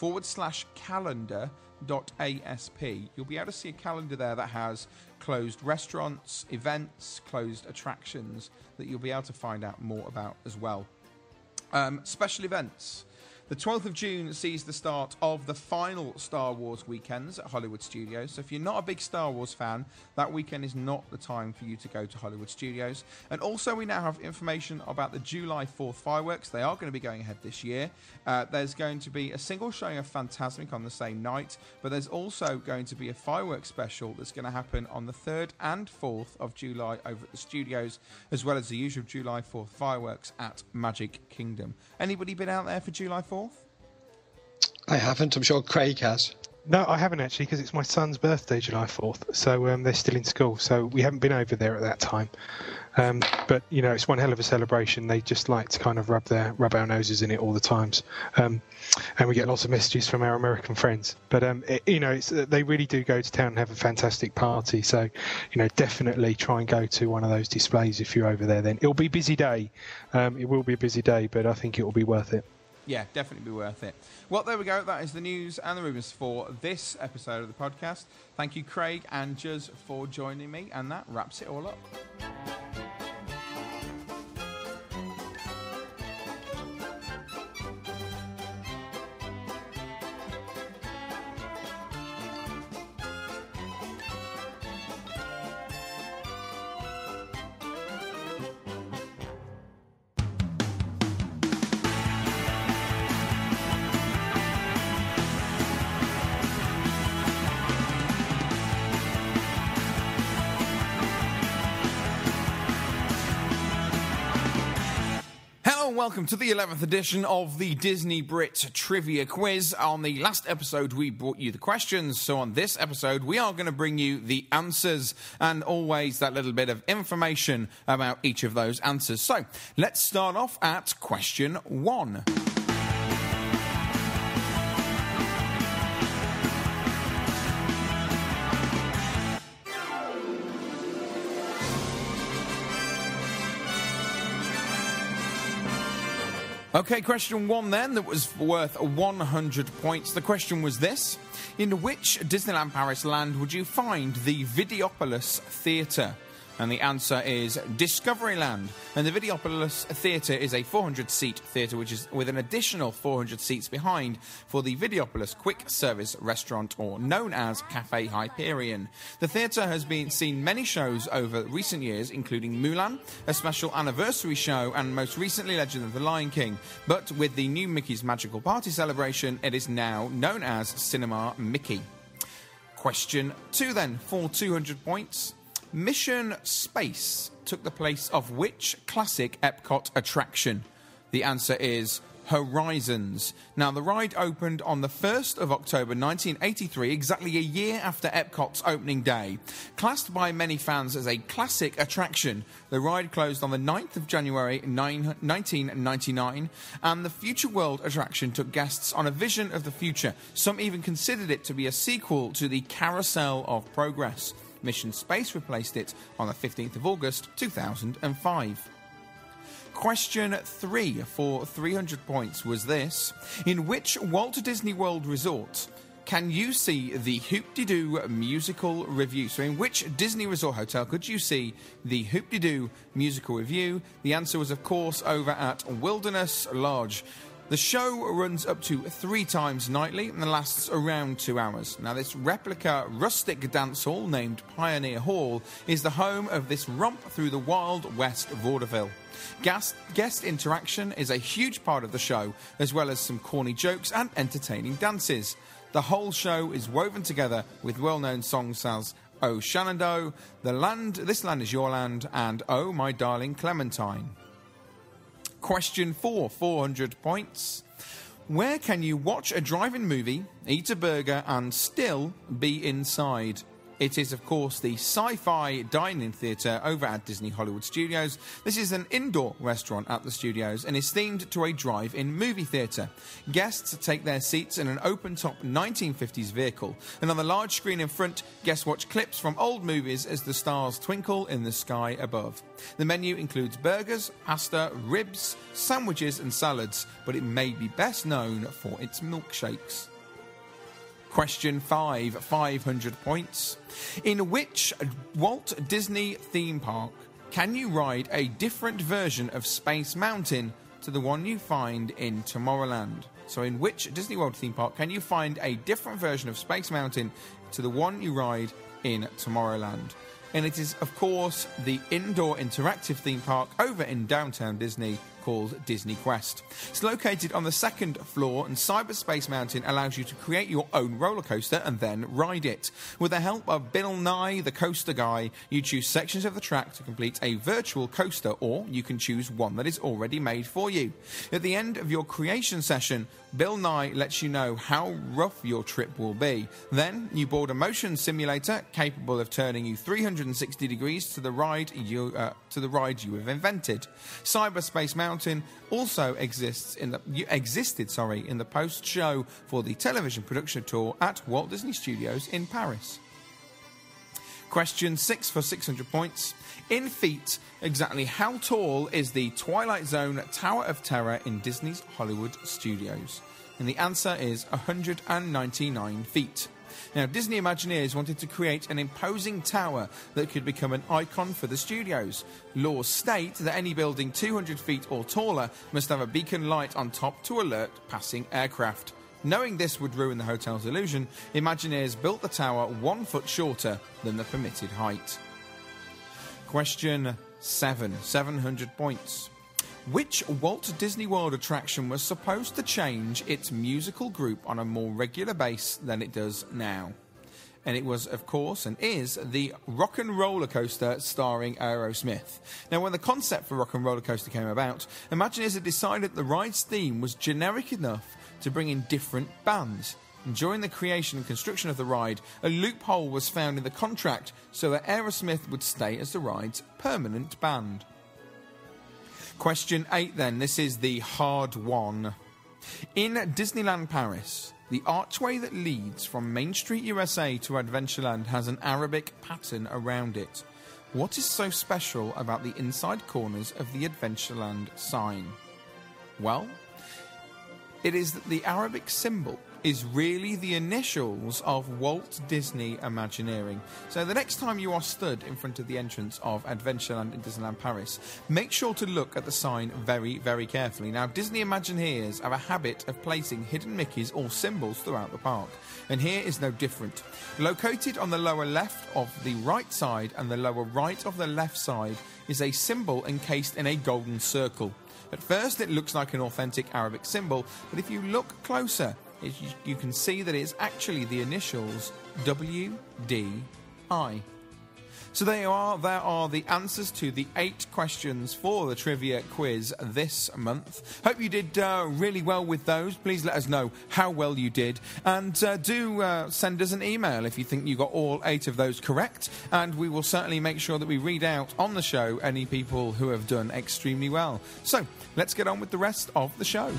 forward slash calendar dot asp. You'll be able to see a calendar there that has closed restaurants, events, closed attractions that you'll be able to find out more about as well. Um, special events. The twelfth of June sees the start of the final Star Wars weekends at Hollywood Studios. So if you're not a big Star Wars fan, that weekend is not the time for you to go to Hollywood Studios. And also we now have information about the July fourth fireworks. They are going to be going ahead this year. Uh, there's going to be a single showing of Fantasmic on the same night, but there's also going to be a fireworks special that's going to happen on the third and fourth of July over at the studios, as well as the usual July fourth fireworks at Magic Kingdom. Anybody been out there for July fourth? I haven't. I'm sure Craig has. No, I haven't actually, because it's my son's birthday, July fourth. So um, they're still in school, so we haven't been over there at that time. Um, but you know, it's one hell of a celebration. They just like to kind of rub their rub our noses in it all the times, um, and we get lots of messages from our American friends. But um, it, you know, it's, they really do go to town and have a fantastic party. So you know, definitely try and go to one of those displays if you're over there. Then it'll be a busy day. Um, it will be a busy day, but I think it will be worth it. Yeah, definitely be worth it. Well, there we go. That is the news and the rumours for this episode of the podcast. Thank you, Craig and Juz, for joining me, and that wraps it all up. Welcome to the eleventh edition of the Disney Brit Trivia Quiz. On the last episode, we brought you the questions. So on this episode, we are going to bring you the answers and always that little bit of information about each of those answers. So let's start off at question one. Okay, question one then, that was worth one hundred points. The question was this: in which Disneyland Paris land would you find the Videopolis Theatre? And the answer is Discoveryland. And the Videopolis Theatre is a four hundred seat theatre, which is with an additional four hundred seats behind for the Videopolis Quick Service Restaurant, or known as Cafe Hyperion. The theatre has been seen many shows over recent years, including Mulan, a special anniversary show, and most recently Legend of the Lion King. But with the new Mickey's Magical Party celebration, it is now known as Cinema Mickey. Question two then, for two hundred points. Mission Space took the place of which classic Epcot attraction? The answer is Horizons. Now, the ride opened on the first of October nineteen eighty-three, exactly a year after Epcot's opening day. Classed by many fans as a classic attraction, the ride closed on the ninth of January nineteen ninety-nine, and the Future World attraction took guests on a vision of the future. Some even considered it to be a sequel to the Carousel of Progress. Mission Space replaced it on the fifteenth of August two thousand five. Question three for three hundred points was this: in which Walt Disney World resort can you see the Hoop-de-Doo musical review? So in which Disney Resort hotel could you see the Hoop-de-Doo musical review? The answer was, of course, over at Wilderness Lodge. The show runs up to three times nightly and lasts around two hours. Now, this replica rustic dance hall named Pioneer Hall is the home of this romp through the Wild West vaudeville. Guest, guest interaction is a huge part of the show, as well as some corny jokes and entertaining dances. The whole show is woven together with well-known songs as Oh Shenandoah, The Land, This Land Is Your Land, and Oh My Darling Clementine. Question four, four hundred points. Where can you watch a drive-in movie, eat a burger, and still be inside? It is, of course, the Sci-Fi Dine-In Theatre over at Disney Hollywood Studios. This is an indoor restaurant at the studios and is themed to a drive-in movie theatre. Guests take their seats in an open-top nineteen fifties vehicle, and on the large screen in front, guests watch clips from old movies as the stars twinkle in the sky above. The menu includes burgers, pasta, ribs, sandwiches and salads, but it may be best known for its milkshakes. Question five, five hundred points. In which Walt Disney theme park can you ride a different version of Space Mountain to the one you find in Tomorrowland? So in which Disney World theme park can you find a different version of Space Mountain to the one you ride in Tomorrowland? And it is, of course, the indoor interactive theme park over in downtown Disney called Disney Quest. It's located on the second floor, and Cyberspace Mountain allows you to create your own roller coaster and then ride it. With the help of Bill Nye, the coaster guy, you choose sections of the track to complete a virtual coaster, or you can choose one that is already made for you. At the end of your creation session, Bill Nye lets you know how rough your trip will be. Then you board a motion simulator capable of turning you three hundred sixty degrees to the ride you uh, to the ride you have invented. Cyberspace Mountain also exists in the you, existed sorry in the post-show for the television production tour at Walt Disney Studios in Paris. Question six for six hundred points. In feet, exactly how tall is the Twilight Zone Tower of Terror in Disney's Hollywood Studios? And the answer is one hundred ninety-nine feet. Now, Disney Imagineers wanted to create an imposing tower that could become an icon for the studios. Laws state that any building two hundred feet or taller must have a beacon light on top to alert passing aircraft. Knowing this would ruin the hotel's illusion, Imagineers built the tower one foot shorter than the permitted height. Question seven, seven hundred points. Which Walt Disney World attraction was supposed to change its musical group on a more regular basis than it does now? And it was, of course, and is, the Rock and Roller Coaster starring Aerosmith. Now, when the concept for Rock and Roller Coaster came about, Imagineers had decided the ride's theme was generic enough to bring in different bands. And during the creation and construction of the ride, a loophole was found in the contract so that Aerosmith would stay as the ride's permanent band. Question eight then, this is the hard one. In Disneyland Paris, the archway that leads from Main Street U S A to Adventureland has an Arabic pattern around it. What is so special about the inside corners of the Adventureland sign? Well, it is that the Arabic symbol is really the initials of Walt Disney Imagineering. So the next time you are stood in front of the entrance of Adventureland in Disneyland Paris, make sure to look at the sign very, very carefully. Now, Disney Imagineers have a habit of placing hidden Mickeys or symbols throughout the park, and here is no different. Located on the lower left of the right side and the lower right of the left side is a symbol encased in a golden circle. At first, it looks like an authentic Arabic symbol, but if you look closer, you can see that it's actually the initials W D I. So there you are, there are the answers to the eight questions for the trivia quiz this month. Hope you did uh, really well with those. Please let us know how well you did. And uh, do uh, send us an email if you think you got all eight of those correct. And we will certainly make sure that we read out on the show any people who have done extremely well. So let's get on with the rest of the show.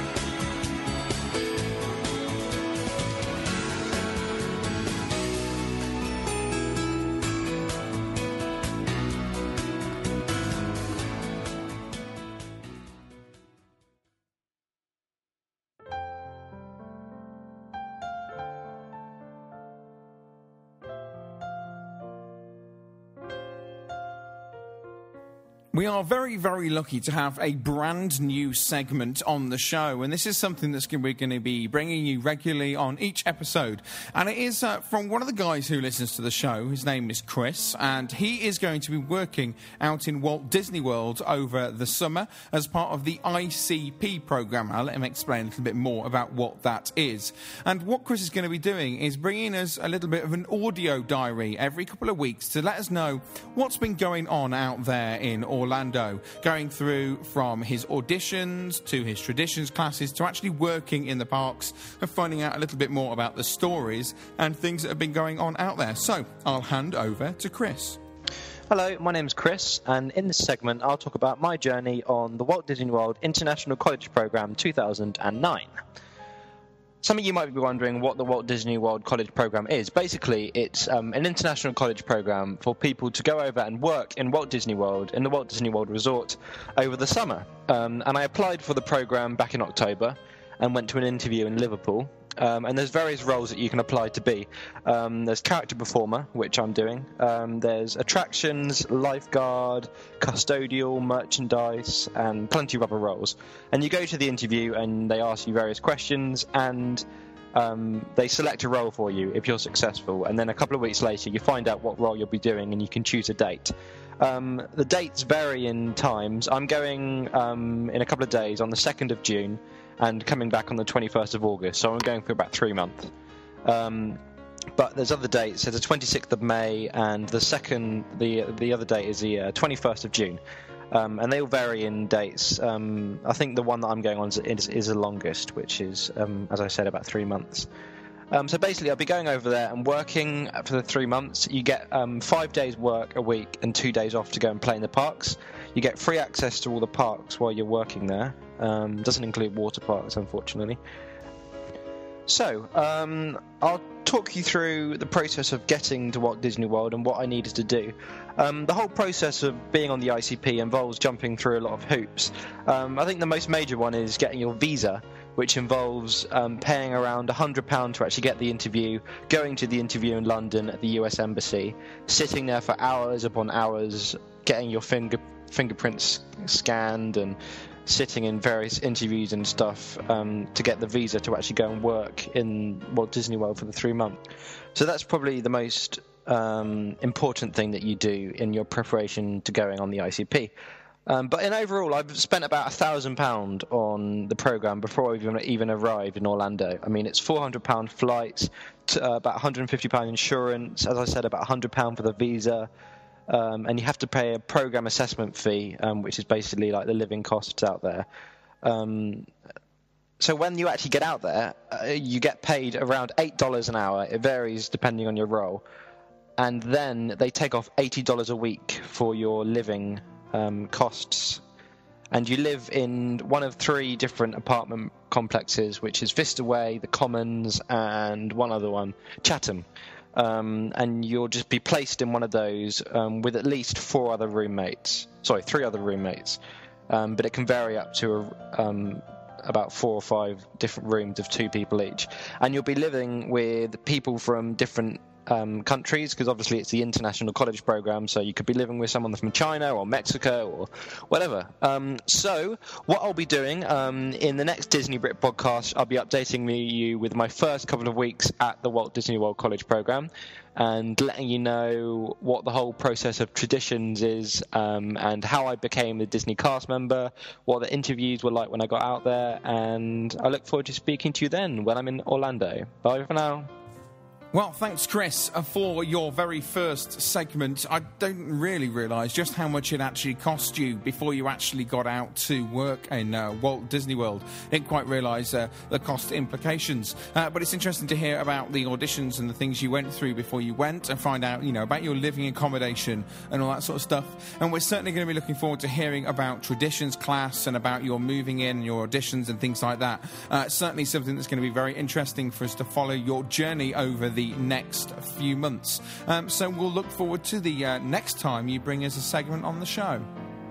We are very, very lucky to have a brand new segment on the show, and this is something that's we're going to be bringing you regularly on each episode. And it is uh, from one of the guys who listens to the show. His name is Chris, and he is going to be working out in Walt Disney World over the summer as part of the I C P program. I'll let him explain a little bit more about what that is. And what Chris is going to be doing is bringing us a little bit of an audio diary every couple of weeks to let us know what's been going on out there in Orlando. Orlando, going through from his auditions to his traditions classes to actually working in the parks and finding out a little bit more about the stories and things that have been going on out there. So I'll hand over to Chris. Hello, my name's Chris, and in this segment I'll talk about my journey on the Walt Disney World International College Program two thousand nine. Some of you might be wondering what the Walt Disney World College Program is. Basically, it's um, an international college program for people to go over and work in Walt Disney World, in the Walt Disney World Resort, over the summer. Um, and I applied for the program back in October and went to an interview in Liverpool. Um, and there's various roles that you can apply to be. Um, there's character performer, which I'm doing. Um, there's attractions, lifeguard, custodial, merchandise, and plenty of other roles. And you go to the interview and they ask you various questions, and um, they select a role for you if you're successful. And then a couple of weeks later, you find out what role you'll be doing, and you can choose a date. Um, the dates vary in times. I'm going um, in a couple of days on the second of June, and coming back on the twenty-first of August, so I'm going for about three months. Um, but there's other dates. There's the twenty-sixth of May, and the second, the the other date is the uh, twenty-first of June, um, and they all vary in dates. Um, I think the one that I'm going on is, is, is the longest, which is, um, as I said, about three months. Um, so basically, I'll be going over there and working for the three months. You get um, five days work a week and two days off to go and play in the parks. You get free access to all the parks while you're working there. Um, doesn't include water parks, unfortunately. So, um, I'll talk you through the process of getting to Walt Disney World and what I needed to do. Um, the whole process of being on the I C P involves jumping through a lot of hoops. Um, I think the most major one is getting your visa, which involves um, paying around one hundred pounds to actually get the interview, going to the interview in London at the U S Embassy, sitting there for hours upon hours, getting your finger fingerprints scanned and sitting in various interviews and stuff um, to get the visa to actually go and work in Walt Disney World for the three months. So that's probably the most um, important thing that you do in your preparation to going on the I C P. Um, but in overall, I've spent about a thousand pound on the program before I even even arrived in Orlando. I mean, it's four hundred pound flights, to, uh, about one hundred fifty pound insurance, as I said, about one hundred pound for the visa. Um, and you have to pay a program assessment fee, um, which is basically like the living costs out there. Um, so when you actually get out there, uh, you get paid around eight dollars an hour. It varies depending on your role. And then they take off eighty dollars a week for your living um, costs. And you live in one of three different apartment complexes, which is Vista Way, the Commons, and one other one, Chatham. Um, and you'll just be placed in one of those um, with at least four other roommates. Sorry, three other roommates. Um, but it can vary up to a, um, about four or five different rooms of two people each. And you'll be living with people from different um, countries, because obviously it's the international college program, so you could be living with someone from China or Mexico or whatever. Um, so what I'll be doing um, in the next Disney Brit podcast, I'll be updating me, you with my first couple of weeks at the Walt Disney World College program and letting you know what the whole process of traditions is, um, and how I became a Disney cast member, what the interviews were like when I got out there, and I look forward to speaking to you then when I'm in Orlando. Bye for now. Well, thanks, Chris, for your very first segment. I don't really realise just how much it actually cost you before you actually got out to work in uh, Walt Disney World. Didn't quite realise uh, the cost implications. Uh, but it's interesting to hear about the auditions and the things you went through before you went, and find out, you know, about your living accommodation and all that sort of stuff. And we're certainly going to be looking forward to hearing about traditions class and about your moving in, your auditions and things like that. Uh, certainly something that's going to be very interesting for us to follow your journey over the the next few months. Um, so we'll look forward to the uh, next time you bring us a segment on the show.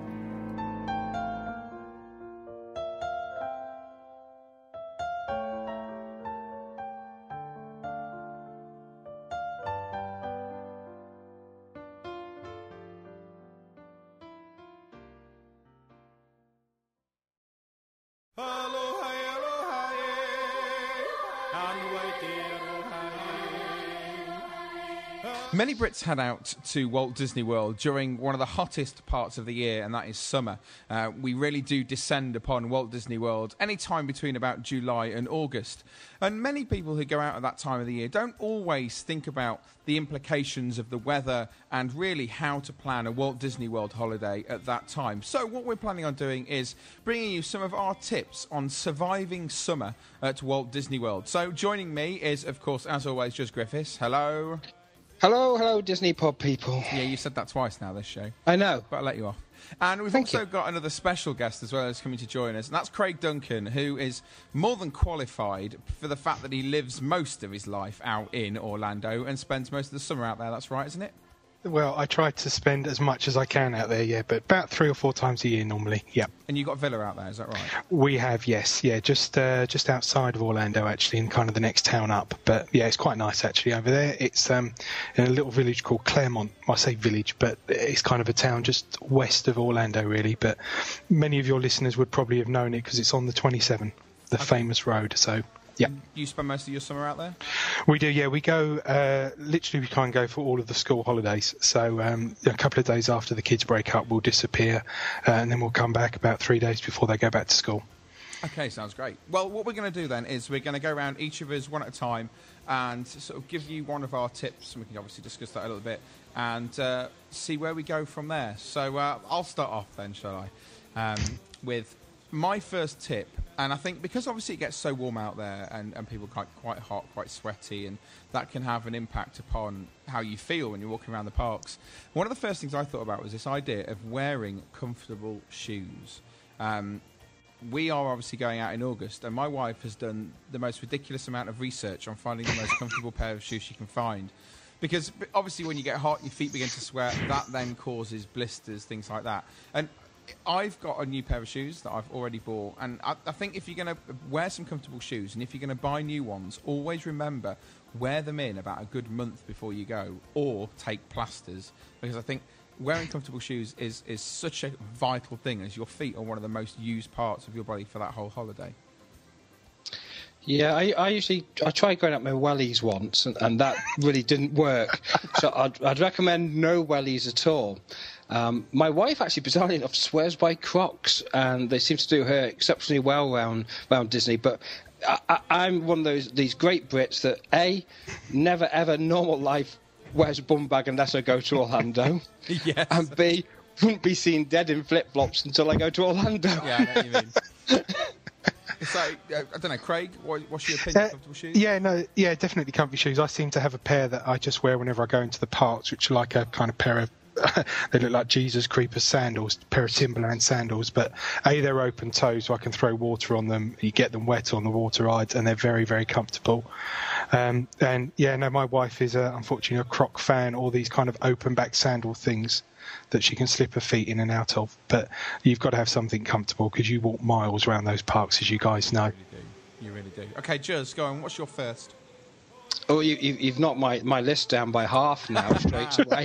Many Brits head out to Walt Disney World during one of the hottest parts of the year, and that is summer. Uh, we really do descend upon Walt Disney World any time between about July and August. And many people who go out at that time of the year don't always think about the implications of the weather and really how to plan a Walt Disney World holiday at that time. So what we're planning on doing is bringing you some of our tips on surviving summer at Walt Disney World. So joining me is, of course, as always, Just Griffiths. Hello. Hello, hello, Disney Pod people. Yeah, you said that twice now, this show. I know. But I'll let you off. And we've Thank also you. got another special guest as well who's coming to join us, and that's Craig Duncan, who is more than qualified for the fact that he lives most of his life out in Orlando and spends most of the summer out there. That's right, isn't it? Well, I try to spend as much as I can out there, yeah, but about three or four times a year normally, yeah. And you've got a villa out there, is that right? We have, yes, yeah, just uh, just outside of Orlando, actually, in kind of the next town up. But, yeah, it's quite nice, actually, over there. It's um, in a little village called Claremont. I say village, but it's kind of a town just west of Orlando, really. But many of your listeners would probably have known it because it's on the twenty-seven, the okay. famous road, so... Yeah. You spend most of your summer out there? We do, yeah. We go, uh, literally we try and go for all of the school holidays. So um, a couple of days after the kids break up, we'll disappear, uh, and then we'll come back about three days before they go back to school. Okay, sounds great. Well, what we're going to do then is we're going to go around each of us one at a time and sort of give you one of our tips, and we can obviously discuss that a little bit, and uh, see where we go from there. So uh, I'll start off then, shall I, um, with my first tip. And I think because obviously it gets so warm out there and, and people are quite, quite hot, quite sweaty, and that can have an impact upon how you feel when you're walking around the parks. One of the first things I thought about was this idea of wearing comfortable shoes. Um, we are obviously going out in August, and my wife has done the most ridiculous amount of research on finding the most comfortable pair of shoes she can find. Because obviously when you get hot, your feet begin to sweat, that then causes blisters, things like that. And I've got a new pair of shoes that I've already bought, and I, I think if you're going to wear some comfortable shoes, and if you're going to buy new ones, always remember, wear them in about a good month before you go, or take plasters, because I think wearing comfortable shoes is, is such a vital thing, as your feet are one of the most used parts of your body for that whole holiday. Yeah, I, I usually I tried going up my wellies once, and, and that really didn't work. So I'd, I'd recommend no wellies at all. Um, my wife actually, bizarrely enough, swears by Crocs, and they seem to do her exceptionally well around around Disney. But I, I, I'm one of those these great Brits that A, never ever normal life wears a bum bag unless I go to Orlando, yes. and B, wouldn't be seen dead in flip flops until I go to Orlando. Yeah, I know what you mean. So, uh, I don't know, Craig, what, what's your opinion Uh, of comfortable shoes? yeah, no, yeah, definitely comfy shoes. I seem to have a pair that I just wear whenever I go into the parks, which are like a kind of pair of, they look like Jesus Creepers sandals, a pair of Timberland sandals, but A, they're open toe, so I can throw water on them, you get them wet on the water rides, and they're very, very comfortable. Um, and yeah, no, my wife is uh, unfortunately a Croc fan, all these kind of open back sandal things that she can slip her feet in and out of. But you've got to have something comfortable because you walk miles around those parks, as you guys know. You really do. You really do. Okay, Juz, go on. What's your first? Oh, you, you, you've knocked my, my list down by half now, straight away.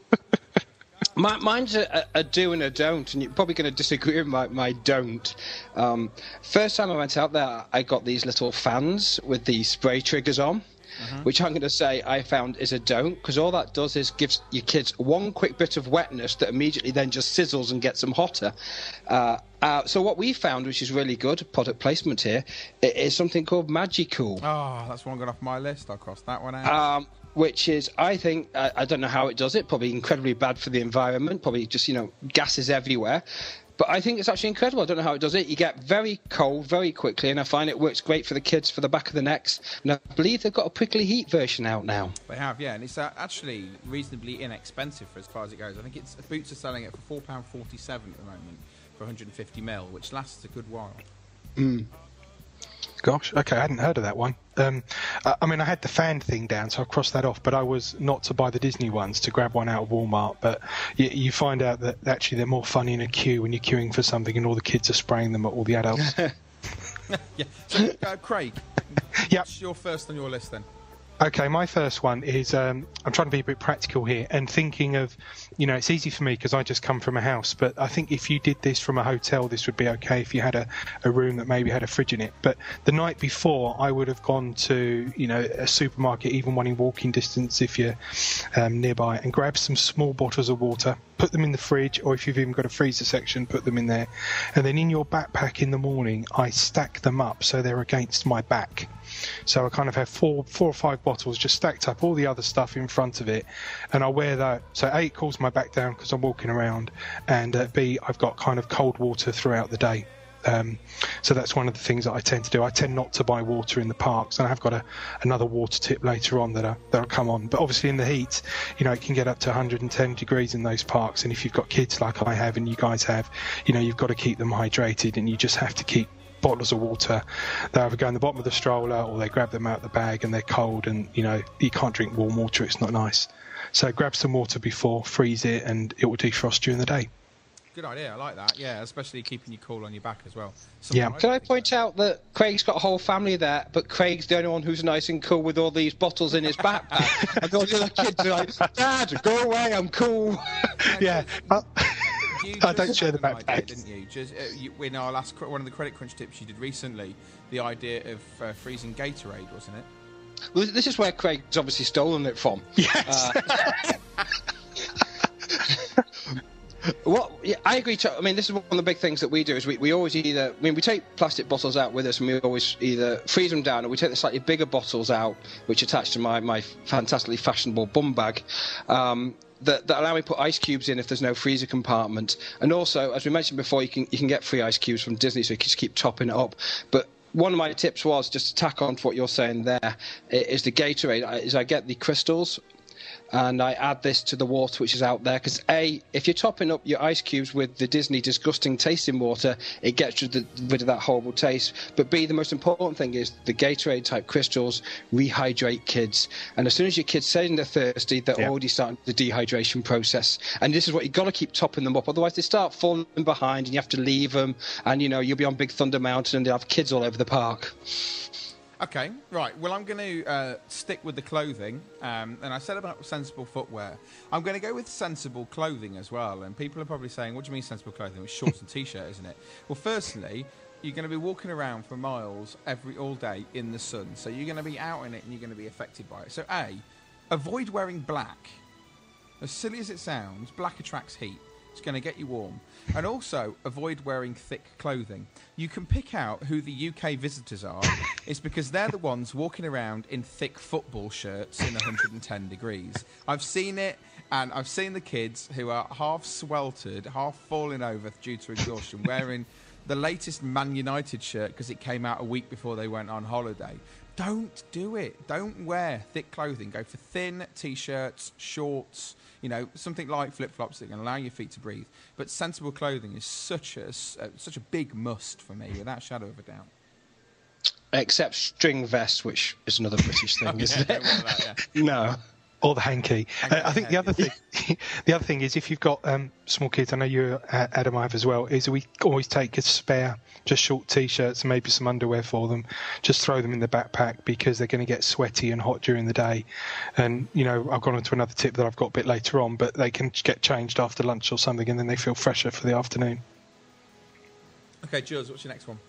My, mine's a, a do and a don't, and you're probably going to disagree with my, my don't. Um, first time I went out there, I got these little fans with the spray triggers on. Uh-huh. Which I'm going to say I found is a don't, because all that does is gives your kids one quick bit of wetness that immediately then just sizzles and gets them hotter. Uh, uh, so what we found, which is really good, product placement here, is something called Magicool. Oh, that's one gone off my list. I'll cross that one out. Um, which is, I think, I, I don't know how it does it, probably incredibly bad for the environment, probably just, you know, gases everywhere. But I think it's actually incredible. I don't know how it does it. You get very cold very quickly, and I find it works great for the kids for the back of the necks. And I believe they've got a prickly heat version out now. They have, yeah, and it's uh, actually reasonably inexpensive for as far as it goes. I think it's Boots are selling it for four pounds forty-seven at the moment for one hundred fifty mil, which lasts a good while. Mm. Gosh, okay, I hadn't heard of that one. Um, I, I mean, I had the fan thing down, so I crossed that off, but I was not to buy the Disney ones, to grab one out of Walmart. But you, you find out that actually they're more fun in a queue when you're queuing for something and all the kids are spraying them at all the adults. Yeah. So, uh, Craig, Yep. what's your first on your list then? Okay, my first one is, um, I'm trying to be a bit practical here and thinking of, you know, it's easy for me because I just come from a house, but I think if you did this from a hotel, this would be okay if you had a, a room that maybe had a fridge in it. But the night before, I would have gone to, you know, a supermarket, even one in walking distance if you're um, nearby, and grab some small bottles of water, put them in the fridge, or if you've even got a freezer section, put them in there. And then in your backpack in the morning, I stack them up so they're against my back. So I kind of have four, four or five bottles just stacked up, all the other stuff in front of it, and I wear that. So A, it cools my back down because I'm walking around, and uh, B, I've got kind of cold water throughout the day. Um, so that's one of the things that I tend to do. I tend not to buy water in the parks, and I've got a, another water tip later on that I, that'll come on. But obviously in the heat, you know, it can get up to one hundred ten degrees in those parks, and if you've got kids like I have and you guys have, you know, you've got to keep them hydrated, and you just have to keep bottles of water. They either go in the bottom of the stroller or they grab them out of the bag and they're cold, and you know you can't drink warm water, it's not nice. So grab some water before, freeze it, and it will defrost during the day. Good idea, I like that, yeah, especially keeping you cool on your back as well. Yeah. Can I point out that Craig's got a whole family there, but Craig's the only one who's nice and cool with all these bottles in his backpack. And all the other kids are like, Dad, go away, I'm cool. Yeah. You I don't just share the had an idea, backpack. didn't you? Just, uh, you? In our last, one of the Credit Crunch tips you did recently, the idea of uh, freezing Gatorade, wasn't it? Well, this is where Craig's obviously stolen it from. Yes. Uh, What yeah, I agree. To, I mean, this is one of the big things that we do. Is we, we always either. I mean, we take plastic bottles out with us, and we always either freeze them down, or we take the slightly bigger bottles out, which attach to my my fantastically fashionable bum bag. Um, That, that allow me to put ice cubes in if there's no freezer compartment. And also, as we mentioned before, you can you can get free ice cubes from Disney, so you can just keep topping it up. But one of my tips was, just to tack on to what you're saying there, is the Gatorade, is I get the crystals, and I add this to the water which is out there, because A, if you're topping up your ice cubes with the Disney disgusting tasting water, it gets rid of, the, rid of that horrible taste. But B, the most important thing is the Gatorade type crystals rehydrate kids, and as soon as your kids say they're thirsty, they're Yeah. already starting the dehydration process. And this is what you've got to keep topping them up, otherwise they start falling behind and you have to leave them, and you know you'll be on Big Thunder Mountain and they'll have kids all over the park. Okay, right. Well, I'm going to uh, stick with the clothing, um, and I said about sensible footwear. I'm going to go with sensible clothing as well, and people are probably saying, what do you mean sensible clothing? It's shorts and T-shirt, isn't it? Well, firstly, you're going to be walking around for miles every all day in the sun, so you're going to be out in it and you're going to be affected by it. So, A, avoid wearing black. As silly as it sounds, black attracts heat. It's going to get you warm. And also, avoid wearing thick clothing. You can pick out who the U K visitors are. It's because they're the ones walking around in thick football shirts in one hundred ten degrees. I've seen it, and I've seen the kids who are half sweltered, half falling over due to exhaustion, wearing the latest Man United shirt because it came out a week before they went on holiday. Don't do it. Don't wear thick clothing. Go for thin T-shirts, shorts, you know, something like flip-flops that can allow your feet to breathe. But sensible clothing is such a, uh, such a big must for me, without a shadow of a doubt. Except string vests, which is another British thing, Oh, yeah, isn't don't it? wear that, yeah. No. Or the hanky. Hanky, Uh, I think the other hanky. thing, the other thing is if you've got um, small kids, I know you, uh, Adam, I have as well. Is we always take a spare, just short t-shirts and maybe some underwear for them. Just throw them in the backpack because they're going to get sweaty and hot during the day. And you know, I've gone on to another tip that I've got a bit later on, but they can get changed after lunch or something, and then they feel fresher for the afternoon. Okay, Jules, what's your next one?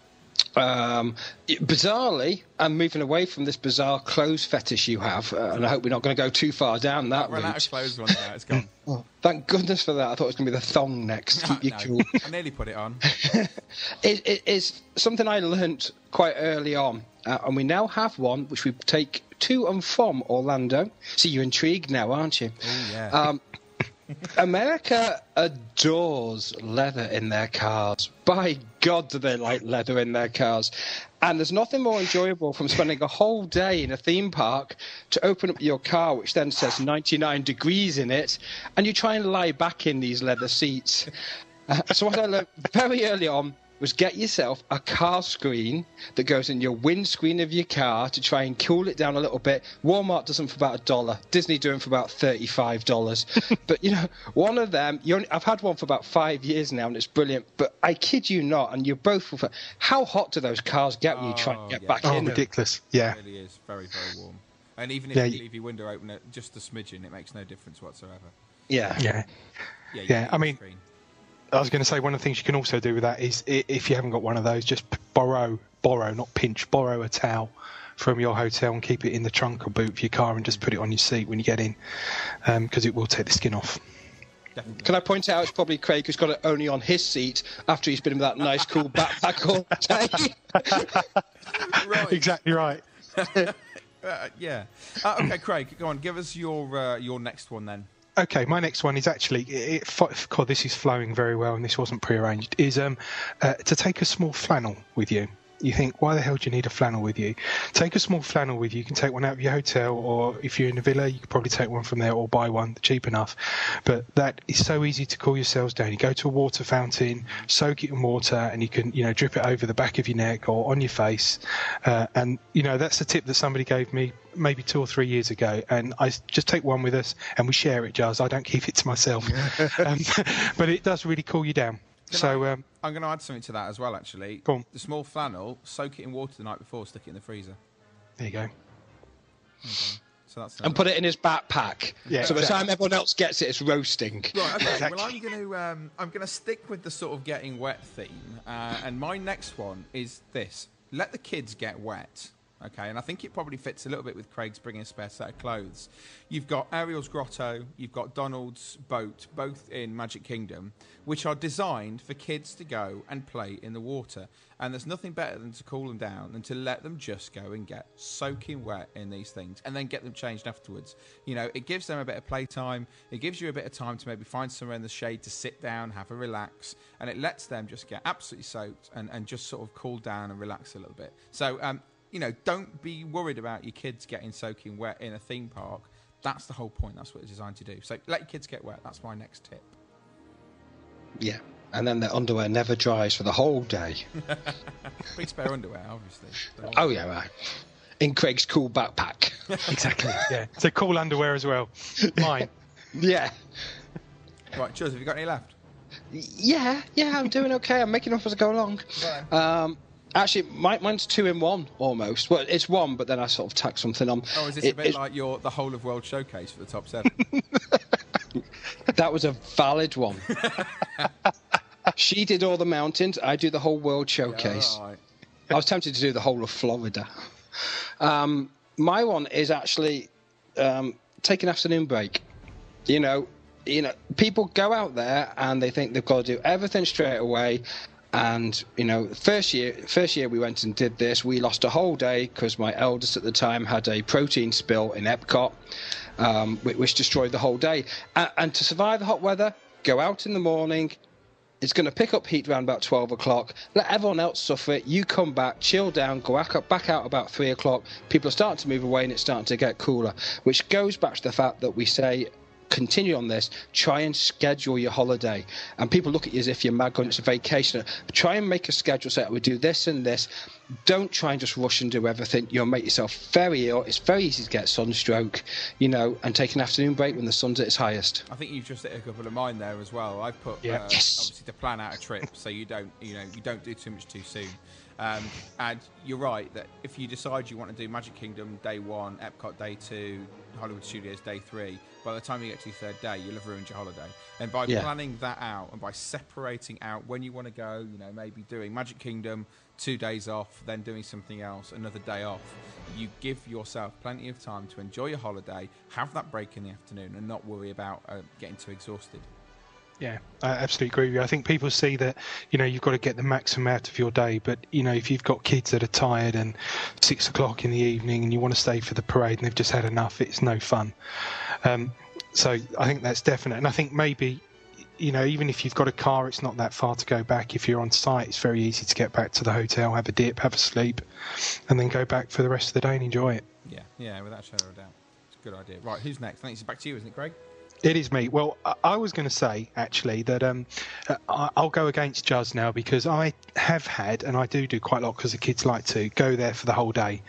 Um, bizarrely, I'm moving away from this bizarre clothes fetish you have, uh, and I hope we're not going to go too far down that I've run route. out of clothes one now. It's gone. Oh, thank goodness for that. I thought it was going to be the thong next. Keep you No, cool. I nearly put it on. it, it is something I learnt quite early on, uh, and we now have one which we take to and from Orlando. See, you're intrigued now, aren't you? Oh, yeah. Um, America adores leather in their cars. By God, do they like leather in their cars. And there's nothing more enjoyable from spending a whole day in a theme park to open up your car, which then says ninety-nine degrees in it, and you try and lie back in these leather seats. Uh, so what I learned very early on was get yourself a car screen that goes in your windscreen of your car to try and cool it down a little bit. Walmart does them for about a dollar. Disney do them for about thirty-five dollars. But, you know, one of them, you only, I've had one for about five years now, and it's brilliant. But I kid you not, and you're both... How hot do those cars get when you try and get Oh, back yeah. Oh, in them? ridiculous. Yeah. It really is very, very warm. And even if Yeah, you you- leave your window open at just a smidgen, it makes no difference whatsoever. Yeah. Yeah. Yeah, you Yeah, need I a mean- screen. I was going to say one of the things you can also do with that is i- if you haven't got one of those, just p- borrow, borrow, not pinch, borrow a towel from your hotel and keep it in the trunk or boot of your car and just put it on your seat when you get in, because it will take the skin off. Definitely. Can I point out it's probably Craig who's got it only on his seat after he's been in that nice, cool backpack all day? Right. Exactly right. Uh, yeah. Uh, okay, Craig, go on. Give us your uh, your next one then. Okay, my next one is actually, it, it, God, this is flowing very well, and this wasn't prearranged. Is um uh, to take a small flannel with you. you think, why the hell do you need a flannel with you? Take a small flannel with you. You can take one out of your hotel, or if you're in a villa, you could probably take one from there or buy one, cheap enough. But that is so easy to cool yourselves down. You go to a water fountain, soak it in water, and you can, you know, drip it over the back of your neck or on your face. Uh, and, you know, that's a tip that somebody gave me maybe two or three years ago, and I just take one with us and we share it, Jazz. I don't keep it to myself. um, but it does really cool you down. Can so I, um, I'm going to add something to that as well, actually. Go on. The small flannel, soak it in water the night before, stick it in the freezer. There you go. Okay. So that's and put it in his backpack. Yeah, so by the exactly. time everyone else gets it, it's roasting. Right, okay. Exactly. Well, I'm going to um, I'm going to stick with the sort of getting wet theme, uh, and my next one is this: let the kids get wet. Okay, and I think it probably fits a little bit with Craig's bringing a spare set of clothes. You've got Ariel's Grotto, you've got Donald's boat, both in Magic Kingdom, which are designed for kids to go and play in the water. And there's nothing better than to cool them down than to let them just go and get soaking wet in these things and then get them changed afterwards. You know, it gives them a bit of playtime. It gives you a bit of time to maybe find somewhere in the shade to sit down, have a relax, and it lets them just get absolutely soaked and, and just sort of cool down and relax a little bit. So, um, you know, don't be worried about your kids getting soaking wet in a theme park. That's the whole point. That's what it's designed to do. So let your kids get wet. That's my next tip. Yeah, and then their underwear never dries for the whole day. Big spare underwear, obviously. Oh, yeah, right. In Craig's cool backpack. Exactly, yeah. So cool underwear as well. Mine. Yeah. Right, Chuz, have you got any left? Yeah, yeah, I'm doing okay. I'm making off as I go along. Um, actually, mine, mine's two in one, almost. Well, it's one, but then I sort of tack something on. Oh, is this It- a bit it's- like your the whole of world showcase for the top seven? That was a valid one. She did all the mountains. I do the whole world showcase. Right. I was tempted to do the whole of Florida. Um, my one is actually um, take an afternoon break. You know, you know, people go out there and they think they've got to do everything straight away. And you know, first year, first year we went and did this. We lost a whole day because my eldest at the time had a protein spill in Epcot, um, which, which destroyed the whole day. And, and to survive the hot weather, go out in the morning. It's going to pick up heat around about twelve o'clock. Let everyone else suffer it. You come back, chill down, go back, up, back out about three o'clock. People are starting to move away and it's starting to get cooler, which goes back to the fact that we say, continue on this, try and schedule your holiday. And people look at you as if you're mad going, it's a vacation. Try and make a schedule, say, we do this and this. Don't try and just rush and do everything. You'll make yourself very ill. It's very easy to get sunstroke, you know, and take an afternoon break when the sun's at its highest. I think you've just hit a couple of mine there as well. I've put Yeah. uh, Yes. obviously to plan out a trip so you don't, you know, you don't do too much too soon. Um, and you're right that if you decide you want to do Magic Kingdom day one, Epcot day two, Hollywood Studios day three, by the time you get to your third day, you'll have ruined your holiday. And by Yeah. planning that out and by separating out when you want to go, you know, maybe doing Magic Kingdom, two days off, then doing something else, another day off, you give yourself plenty of time to enjoy your holiday, have that break in the afternoon, and not worry about uh, getting too exhausted. Yeah, I absolutely agree with you. I think people see that, you know, you've got to get the maximum out of your day. But, you know, if you've got kids that are tired and six o'clock in the evening and you want to stay for the parade and they've just had enough, it's no fun. Um, so I think that's definite. And I think maybe, you know, even if you've got a car, it's not that far to go back. If you're on site, it's very easy to get back to the hotel, have a dip, have a sleep, and then go back for the rest of the day and enjoy it. Yeah, yeah, without a shadow of a doubt. It's a good idea. Right, who's next? I think it's back to you, isn't it, Craig? It is me. Well, I- I was going to say, actually, that um, I- I'll go against Juz now because I have had, and I do do quite a lot because the kids like to, go there for the whole day.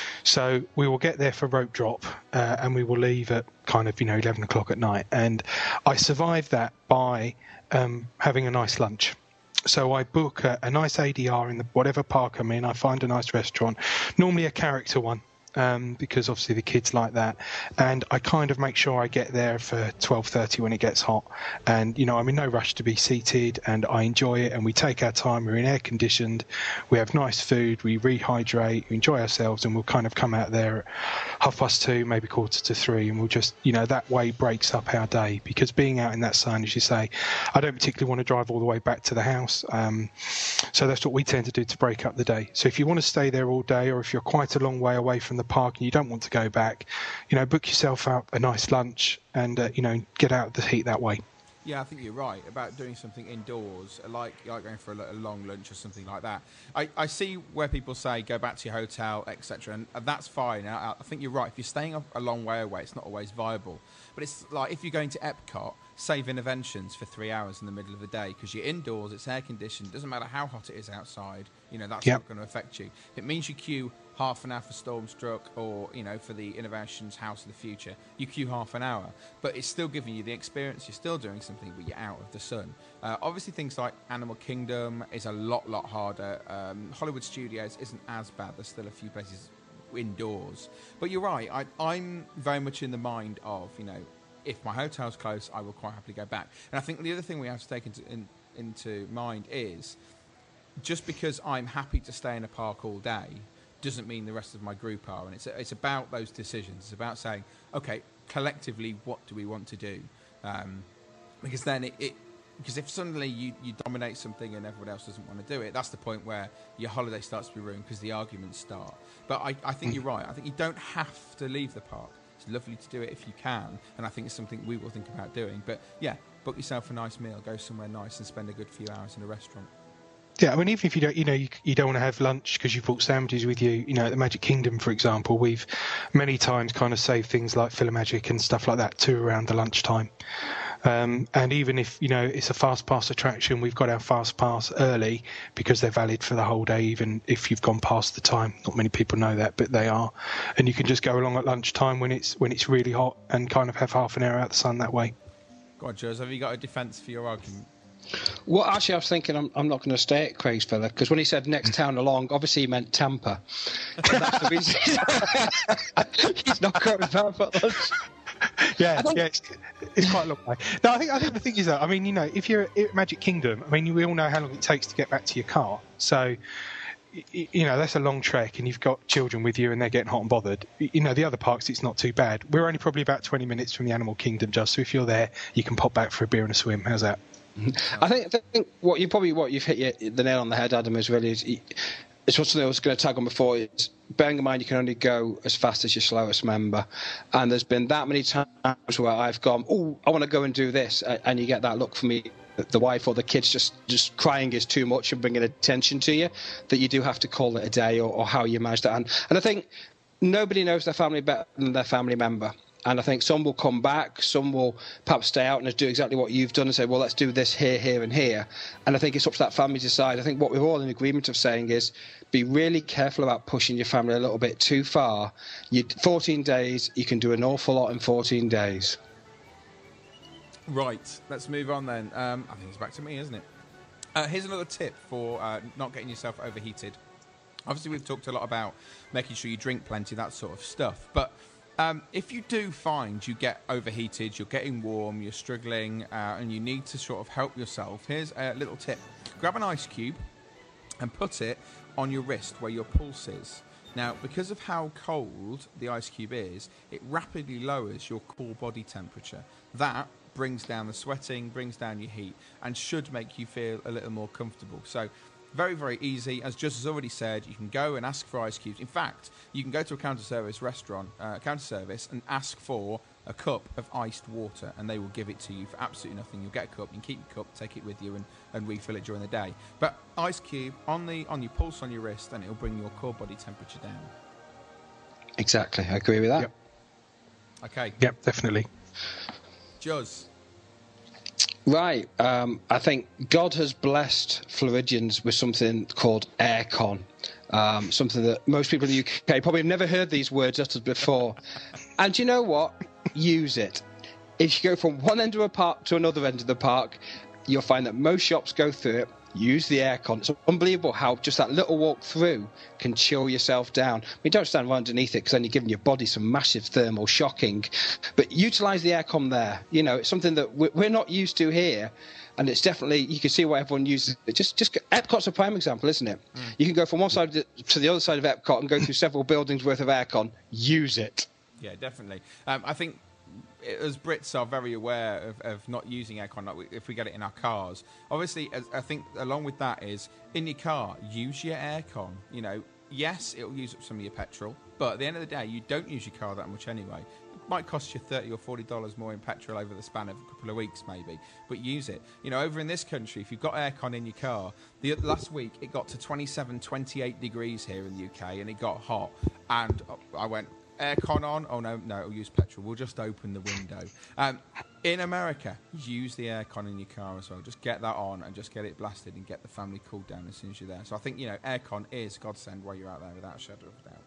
So we will get there for rope drop uh, and we will leave at kind of, you know, eleven o'clock at night. And I survived that by um, having a nice lunch. So I book a, a nice A D R in the whatever park I'm in. I find a nice restaurant, normally a character one. Um, because obviously the kids like that, and I kind of make sure I get there for twelve thirty when it gets hot, and you know I'm in no rush to be seated, and I enjoy it, and we take our time. We're in air conditioned, we have nice food, we rehydrate, we enjoy ourselves, and we'll kind of come out there at half past two, maybe quarter to three, and we'll just, you know, that way breaks up our day, because being out in that sun, as you say, I don't particularly want to drive all the way back to the house, um, so that's what we tend to do to break up the day. So if you want to stay there all day, or if you're quite a long way away from the park and you don't want to go back, you know, book yourself out a nice lunch and uh, you know, get out of the heat that way. Yeah, I think you're right about doing something indoors, like like going for a, a long lunch or something like that. I, I see where people say go back to your hotel, et cetera, and, and that's fine. I, I think you're right. If you're staying a, a long way away, it's not always viable. But it's like if you're going to Epcot, save interventions for three hours in the middle of the day because you're indoors, it's air conditioned. Doesn't matter how hot it is outside. You know that's yep. not going to affect you. It means you queue half an hour for Stormstruck or, you know, for the Innovations House of the Future. You queue half an hour, but it's still giving you the experience. You're still doing something, but you're out of the sun. Uh, obviously, things like Animal Kingdom is a lot, lot harder. Um, Hollywood Studios isn't as bad. There's still a few places indoors. But you're right. I, I'm very much in the mind of, you know, if my hotel's close, I will quite happily go back. And I think the other thing we have to take into, in, into mind is just because I'm happy to stay in a park all day doesn't mean the rest of my group are. And it's it's about those decisions. It's about saying, okay, collectively, what do we want to do? Um, because then it, it because if suddenly you, you dominate something and everyone else doesn't want to do it, that's the point where your holiday starts to be ruined because the arguments start. But I, I think you're right. I think you don't have to leave the park. It's lovely to do it if you can, and I think it's something we will think about doing. But yeah, book yourself a nice meal, go somewhere nice and spend a good few hours in a restaurant. Yeah, I mean, even if you don't, you know, you, you don't want to have lunch because you brought sandwiches with you, you know, at the Magic Kingdom, for example, we've many times kind of saved things like PhilaMagic and stuff like that too around the lunchtime. Um, and even if, you know, it's a fast pass attraction, we've got our fast pass early because they're valid for the whole day, even if you've gone past the time. Not many people know that, but they are. And you can just go along at lunchtime when it's when it's really hot and kind of have half an hour out the sun that way. God, Jez, have you got a defence for your argument? Well, actually, I was thinking I'm, I'm not going to stay at Craig's because when he said next town along, obviously he meant Tampa. And that's the reason he's not going back for lunch. Yeah, yeah, it's, it's quite a long way. No, I think I think the thing is that I mean, you know, if you're at Magic Kingdom, I mean, we all know how long it takes to get back to your car. So, you know, that's a long trek, and you've got children with you, and they're getting hot and bothered. You know, the other parks, it's not too bad. We're only probably about twenty minutes from the Animal Kingdom, just so if you're there, you can pop back for a beer and a swim. How's that? I think, I think what you probably what you've hit your, the nail on the head, Adam, is really is, it's what something I was going to tag on before. Is bearing in mind you can only go as fast as your slowest member, and there's been that many times where I've gone, oh, I want to go and do this, and you get that look from me, the wife or the kids just just crying is too much and bringing attention to you, that you do have to call it a day or, or how you manage that. And, and I think nobody knows their family better than their family member. And I think some will come back, some will perhaps stay out and do exactly what you've done and say, well, let's do this here, here and here. And I think it's up to that family to decide. I think what we're all in agreement of saying is be really careful about pushing your family a little bit too far. You, fourteen days, you can do an awful lot in fourteen days. Right, let's move on then. Um, I think it's back to me, isn't it? Uh, here's another tip for uh, not getting yourself overheated. Obviously, we've talked a lot about making sure you drink plenty, that sort of stuff. But Um, if you do find you get overheated, you're getting warm, you're struggling, uh, and you need to sort of help yourself, here's a little tip. Grab an ice cube and put it on your wrist where your pulse is. Now, because of how cold the ice cube is, it rapidly lowers your core body temperature. That brings down the sweating, brings down your heat, and should make you feel a little more comfortable. So, very, very easy. As Just has already said, you can go and ask for ice cubes. In fact, you can go to a counter service restaurant, uh, counter service, and ask for a cup of iced water, and they will give it to you for absolutely nothing. You'll get a cup, you can keep your cup, take it with you, and, and refill it during the day. But ice cube on the on your pulse on your wrist, and it'll bring your core body temperature down. Exactly, I agree with that. Yep. Okay. Yep, definitely. Juz. Right. Um, I think God has blessed Floridians with something called aircon, um, something that most people in the U K probably have never heard these words uttered before. And you know what? Use it. If you go from one end of a park to another end of the park, you'll find that most shops go through it. Use the aircon. It's unbelievable how just that little walk through can chill yourself down. I mean, don't stand right underneath it because then you're giving your body some massive thermal shocking. But utilise the aircon there. You know, it's something that we're not used to here. And it's definitely, you can see why everyone uses it. Just, just Epcot's a prime example, isn't it? Mm. You can go from one side to the other side of Epcot and go through several buildings worth of aircon. Use it. Yeah, definitely. Um, I think as Brits are very aware of, of not using aircon, like if we get it in our cars. Obviously, as I think along with that is, in your car, use your aircon. You know, yes, it'll use up some of your petrol, but at the end of the day, you don't use your car that much anyway. might cost you thirty or forty dollars more in petrol over the span of a couple of weeks, maybe. But use it. You know, over in this country, if you've got aircon in your car, the last week it got to twenty-seven, twenty-eight degrees here in the U K, and it got hot. And I went, aircon on? Oh, no, no, it'll use petrol. We'll just open the window. Um, in America, use the aircon in your car as well. Just get that on and just get it blasted and get the family cooled down as soon as you're there. So I think, you know, aircon is godsend while you're out there without a shadow of a doubt.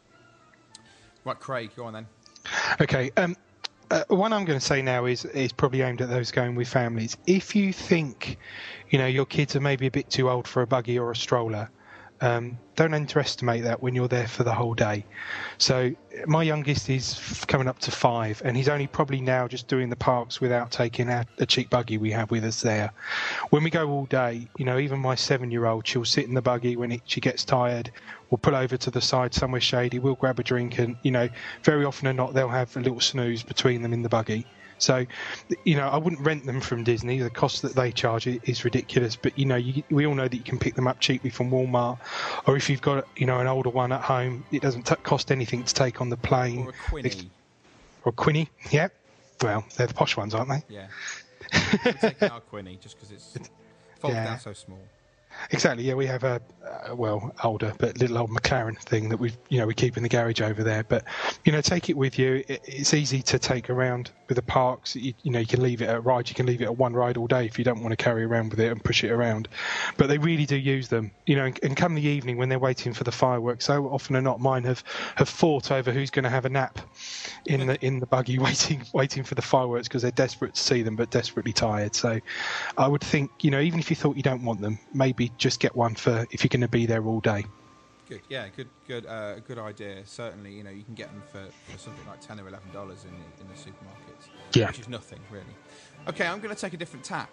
Right, Craig, go on then. Okay, um, uh, one I'm going to say now is is probably aimed at those going with families. If you think, you know, your kids are maybe a bit too old for a buggy or a stroller, um, don't underestimate that when you're there for the whole day. So my youngest is f- coming up to five, and he's only probably now just doing the parks without taking our, a cheap buggy we have with us there. When we go all day, you know, even my seven-year-old, she'll sit in the buggy when it, she gets tired. We'll pull over to the side somewhere shady. We'll grab a drink, and, you know, very often or not, they'll have a little snooze between them in the buggy. So, you know, I wouldn't rent them from Disney. The cost that they charge is ridiculous. But, you know, you, we all know that you can pick them up cheaply from Walmart. Or if you've got, you know, an older one at home, it doesn't t- cost anything to take on the plane. Or a Quinny. If, or a Quinny, yeah. Well, they're the posh ones, aren't they? Yeah. We're taking our Quinny just because it's folded yeah. down so small. Exactly, yeah, we have a, uh, well, older, but little old McLaren thing that we, you know, we keep in the garage over there. But, you know, take it with you. It, it's easy to take around with the parks. You, you know, you can leave it at a ride. You can leave it at one ride all day if you don't want to carry around with it and push it around. But they really do use them, you know, and, and come the evening when they're waiting for the fireworks, so often or not, mine have, have fought over who's going to have a nap in the in the buggy waiting waiting for the fireworks because they're desperate to see them but desperately tired. So I would think, you know, even if you thought you don't want them, maybe just get one for if you're going to be there all day. Good, yeah, good, good, uh, good idea. Certainly, you know, you can get them for, for something like ten or eleven dollars in the, in the supermarkets, yeah. which is nothing really. Okay, I'm going to take a different tack.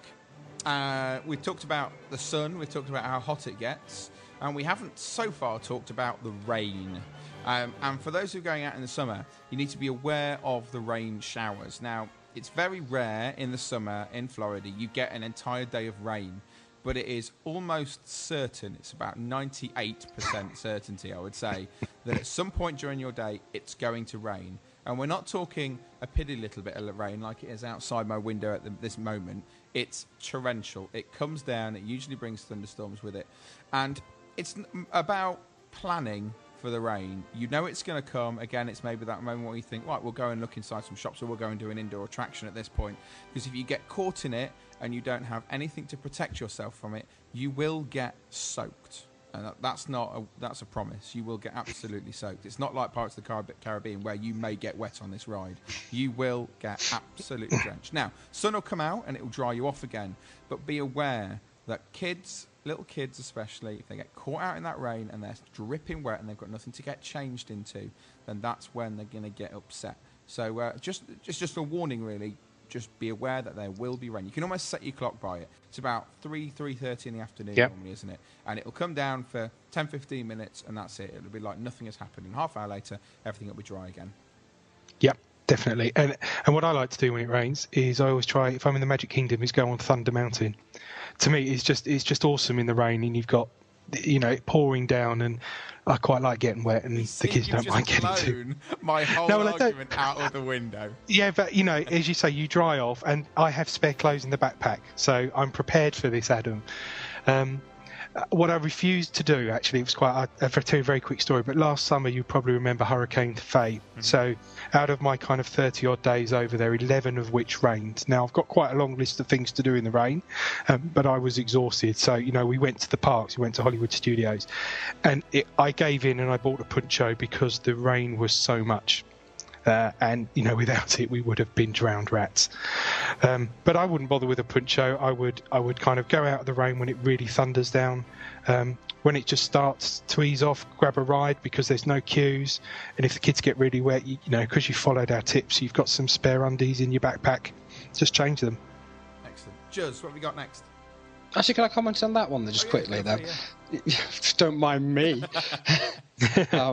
Uh, we've talked about the sun, we've talked about how hot it gets, and we haven't so far talked about the rain. Um, and for those who are going out in the summer, you need to be aware of the rain showers. Now, it's very rare in the summer in Florida you get an entire day of rain. But it is almost certain, it's about ninety-eight percent certainty, I would say, that at some point during your day, it's going to rain. And we're not talking a piddly little bit of rain like it is outside my window at the, this moment. It's torrential. It comes down. It usually brings thunderstorms with it. And it's about planning for the rain. You know it's going to come. Again, it's maybe that moment where you think, right, we'll go and look inside some shops or we'll go and do an indoor attraction at this point. Because if you get caught in it and you don't have anything to protect yourself from it, you will get soaked. And that, that's not a, that's a promise. You will get absolutely soaked. It's not like Pirates of the Caribbean where you may get wet on this ride. You will get absolutely drenched. Now, sun will come out and it will dry you off again. But be aware that kids, little kids especially, if they get caught out in that rain and they're dripping wet and they've got nothing to get changed into, then that's when they're going to get upset. So uh, just, just, just a warning, really. Just be aware that there will be rain. You can almost set your clock by it. It's about three, three thirty in the afternoon yep. normally, isn't it? And it'll come down for ten, fifteen minutes, and that's it. It'll be like nothing has happened. And half hour later, everything will be dry again. Yep, definitely. And and what I like to do when it rains is I always try, if I'm in the Magic Kingdom, is go on Thunder Mountain. To me, it's just it's just awesome in the rain, and you've got, you know, it pouring down, and I quite like getting wet, and See, the kids don't mind getting too. My whole no, well, argument out of the window. Yeah, but you know, as you say, you dry off, and I have spare clothes in the backpack, so I'm prepared for this, Adam. Um, what I refused to do, actually, it was quite. I'll tell you a very quick story. But last summer, you probably remember Hurricane Faye. Mm-hmm. So, out of my kind of thirty odd days over there, eleven of which rained. Now, I've got quite a long list of things to do in the rain, um, but I was exhausted. So, you know, we went to the parks, we went to Hollywood Studios, and it, I gave in and I bought a poncho because the rain was so much. Uh, and, you know, without it, we would have been drowned rats. Um, but I wouldn't bother with a poncho. I would I would kind of go out of the rain when it really thunders down. Um, when it just starts to ease off, grab a ride because there's no queues. And if the kids get really wet, you, you know, because you followed our tips, you've got some spare undies in your backpack. Just change them. Excellent. Juz, what have we got next? Actually, can I comment on that one just oh, yeah, quickly, yeah, though? Yeah. Don't mind me. um,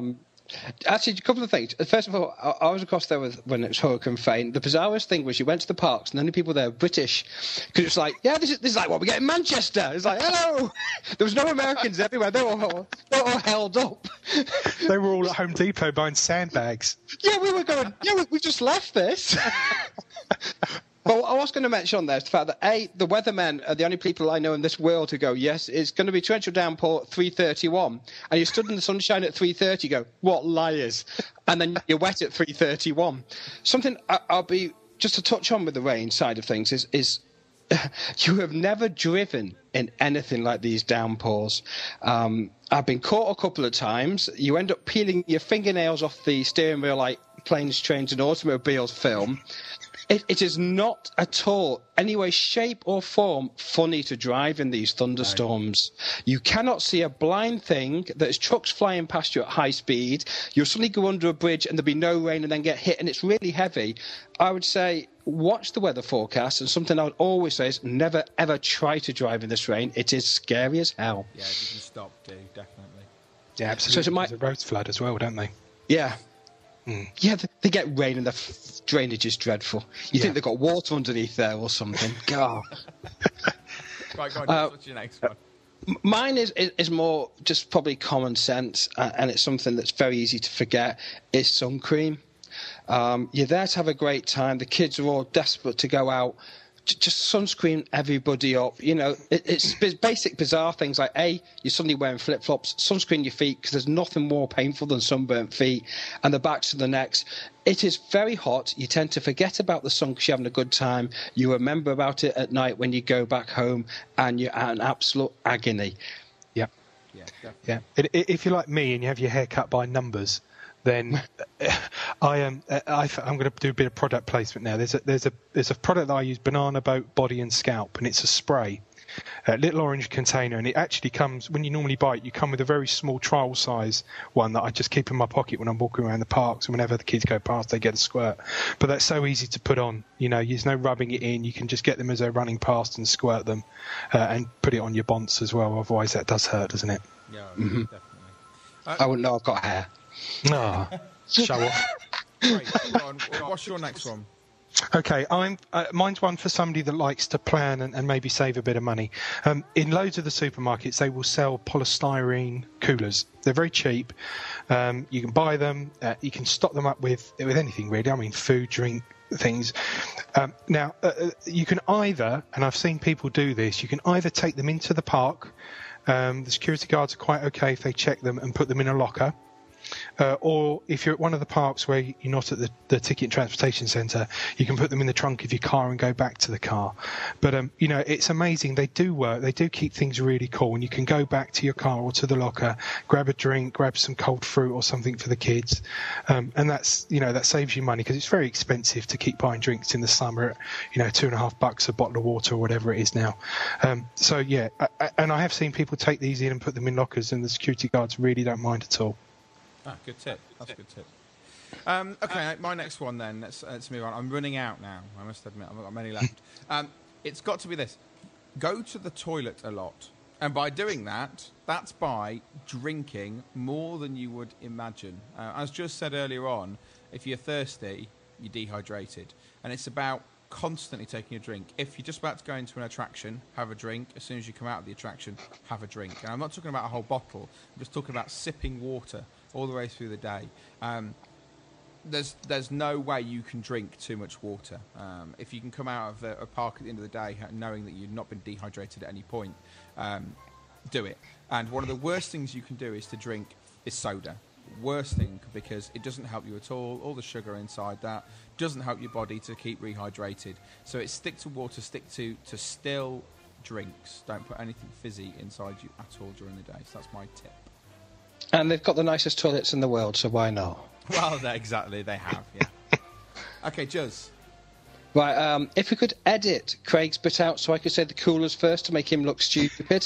Actually, a couple of things. First of all, I, I was across there with, when it was Hurricane Fane. The bizarrest thing was you went to the parks and the only people there were British. Because it's like, yeah, this is, this is like what we get in Manchester. It's like, hello! There was no Americans everywhere. They were all, they were all held up. They were all at Home Depot buying sandbags. Yeah, we were going, yeah, we, we just left this. But what I was going to mention on there is the fact that, A, the weathermen are the only people I know in this world who go, yes, it's going to be torrential downpour at three thirty-one. And you stood in the sunshine at three thirty, go, what liars. And then you're wet at three thirty-one. Something I, I'll be, just to touch on with the rain side of things is, is you have never driven in anything like these downpours. Um, I've been caught a couple of times. You end up peeling your fingernails off the steering wheel like Planes, Trains and Automobiles film. It, it is not at all, any way, shape or form, funny to drive in these thunderstorms. Right. You cannot see a blind thing. There's trucks flying past you at high speed. You'll suddenly go under a bridge and there'll be no rain and then get hit, and it's really heavy. I would say watch the weather forecast, and something I would always say is never, ever try to drive in this rain. It is scary as hell. Yeah, you can stop, do, definitely. Yeah, absolutely. So it might... There's a road flood as well, don't they? Yeah. Mm. Yeah, they get rain and the f- drainage is dreadful. You yeah. think they've got water underneath there or something. God. Right, go on, uh, what's your next one? Mine is, is, is more just probably common sense, uh, and it's something that's very easy to forget, is sun cream. Um, you're there to have a great time. The kids are all desperate to go out. Just sunscreen everybody up. You know, it, it's basic, bizarre things like, A, you're suddenly wearing flip-flops, sunscreen your feet, because there's nothing more painful than sunburnt feet, and the backs of the necks. It is very hot. You tend to forget about the sun because you're having a good time. You remember about it at night when you go back home, and you're at an absolute agony. Yeah. Yeah, definitely. Yeah. It, it, if you're like me and you have your hair cut by numbers, then I am. Um, I, I'm going to do a bit of product placement now. There's a there's a there's a product that I use, Banana Boat Body and Scalp, and it's a spray, a little orange container, and it actually comes when you normally buy it. You come with a very small trial size one that I just keep in my pocket when I'm walking around the parks, and whenever the kids go past, they get a squirt. But that's so easy to put on. You know, there's no rubbing it in. You can just get them as they're running past and squirt them, uh, and put it on your bonds as well. Otherwise, that does hurt, doesn't it? Yeah, mm-hmm. definitely. Uh, I wouldn't know I've got hair. No, show off. Great. Go on. What's your next one? Okay, I'm. Uh, mine's one for somebody that likes to plan and, and maybe save a bit of money. Um, in loads of the supermarkets, they will sell polystyrene coolers. They're very cheap. Um, you can buy them. Uh, you can stock them up with with anything really. I mean, food, drink, things. Um, now, uh, you can either, and I've seen people do this. You can either take them into the park. Um, the security guards are quite okay if they check them and put them in a locker. Uh, or if you're at one of the parks where you're not at the, the ticket and transportation centre, you can put them in the trunk of your car and go back to the car. But, um, you know, it's amazing. They do work. They do keep things really cool. And you can go back to your car or to the locker, grab a drink, grab some cold fruit or something for the kids. Um, and that's, you know, that saves you money because it's very expensive to keep buying drinks in the summer at, you know, two and a half bucks a bottle of water or whatever it is now. Um, so, yeah, I, I, and I have seen people take these in and put them in lockers and the security guards really don't mind at all. Ah, good tip. That's a good tip. Um, okay, my next one then. Let's, let's move on. I'm running out now. I must admit, I've got many left. Um, it's got to be this. Go to the toilet a lot. And by doing that, that's by drinking more than you would imagine. Uh, as just said earlier on, if you're thirsty, you're dehydrated. And it's about constantly taking a drink. If you're just about to go into an attraction, have a drink. As soon as you come out of the attraction, have a drink. And I'm not talking about a whole bottle. I'm just talking about sipping water all the way through the day. Um, there's there's no way you can drink too much water. Um, if you can come out of a, a park at the end of the day knowing that you've not been dehydrated at any point, um, do it. And one of the worst things you can do is to drink is soda. Worst thing, because it doesn't help you at all. All the sugar inside that doesn't help your body to keep rehydrated. So it's stick to water, stick to, to still drinks. Don't put anything fizzy inside you at all during the day. So that's my tip. And they've got the nicest toilets in the world, so why not? Well, exactly, they have, yeah. Okay, Juz. Right, um, if we could edit Craig's bit out so I could say the coolers first to make him look stupid.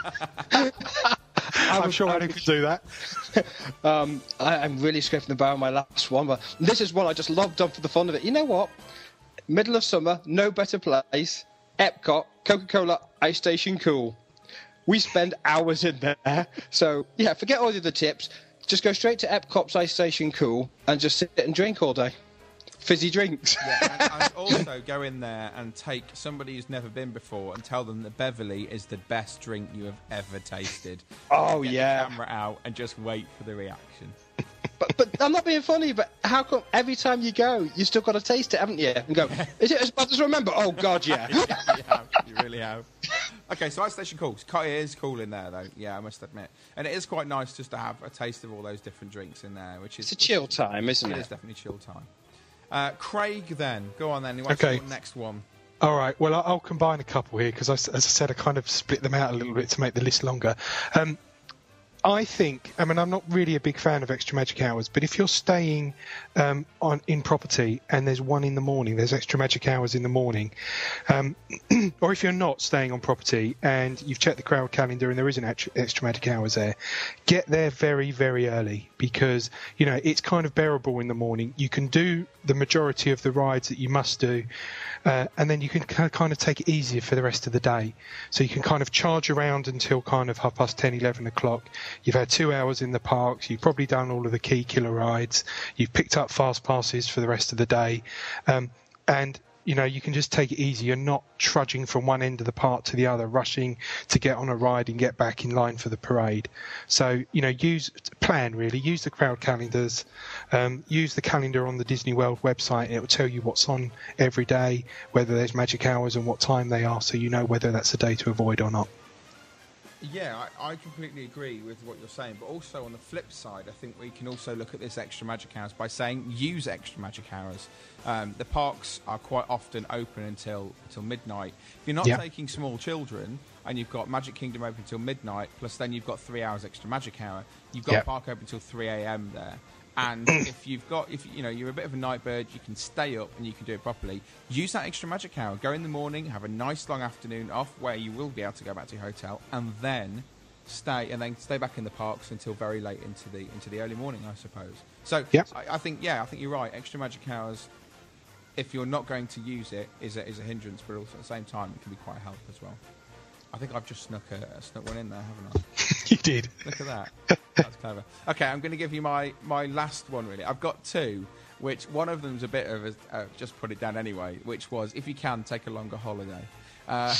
I'm sure I could do that. um, I, I'm really scraping the barrel on my last one, but this is one I just loved on for the fun of it. You know what? Middle of summer, no better place. Epcot, Coca-Cola, Ice Station Cool. We spend hours in there. So, yeah, forget all the other tips. just go straight to Epcot's Ice Station Cool and just sit and drink all day. Fizzy drinks. Yeah, and, and also go in there and take somebody who's never been before and tell them that Beverly is the best drink you have ever tasted. Oh, Get yeah. the camera out and just wait for the reaction. But, but I'm not being funny, but how come every time you go, you still got to taste it, haven't you? And go, is it as bad as I remember? Oh, God, yeah. you have. You really have. Okay, so Ice Station Cool. It is cool in there, though. Yeah, I must admit. And it is quite nice just to have a taste of all those different drinks in there, which is... It's a chill time, isn't it? It is definitely chill time. Uh, Craig, then. Go on, then. What's Okay. your next one? All right. Well, I- I'll combine a couple here because, as I said, I kind of split them out a little bit to make the list longer. Um, I think, I mean, I'm not really a big fan of extra magic hours, but if you're staying um, on in property and there's one in the morning, there's extra magic hours in the morning, um, or if you're not staying on property and you've checked the crowd calendar and there isn't extra, extra magic hours there, get there very, very early because, you know, it's kind of bearable in the morning. You can do the majority of the rides that you must do, uh, and then you can kind of take it easier for the rest of the day. So you can kind of charge around until kind of half past ten, eleven o'clock. You've had two hours in the parks. You've probably done all of the key killer rides. You've picked up fast passes for the rest of the day. Um, and, you know, you can just take it easy. You're not trudging from one end of the park to the other, rushing to get on a ride and get back in line for the parade. So, you know, use plan, really. Use the crowd calendars. Um, use the calendar on the Disney World website. It will tell you what's on every day, whether there's magic hours and what time they are, so you know whether that's a day to avoid or not. Yeah, I, I completely agree with what you're saying, but also on the flip side, I think we can also look at this extra magic hours by saying use extra magic hours. Um, the parks are quite often open until until midnight. If you're not Yeah. taking small children and you've got Magic Kingdom open until midnight, plus then you've got three hours extra magic hour, you've got Yeah. a park open until three a.m. there. And if you've got, if you know, you're a bit of a night bird, you can stay up and you can do it properly. Use that extra magic hour. Go in the morning, have a nice long afternoon off where you will be able to go back to your hotel, and then stay and then stay back in the parks until very late into the into the early morning, I suppose. So Yeah. I, I think, yeah, I think you're right. Extra magic hours, if you're not going to use it, is a, is a hindrance, but also at the same time, it can be quite a help as well. I think I've just snuck a, snuck one in there, haven't I? You did. Look at that. That's clever. Okay, I'm going to give you my, my last one, really. I've got two, which one of them's a bit of a... Uh, just put it down anyway, which was, if you can, take a longer holiday. Uh,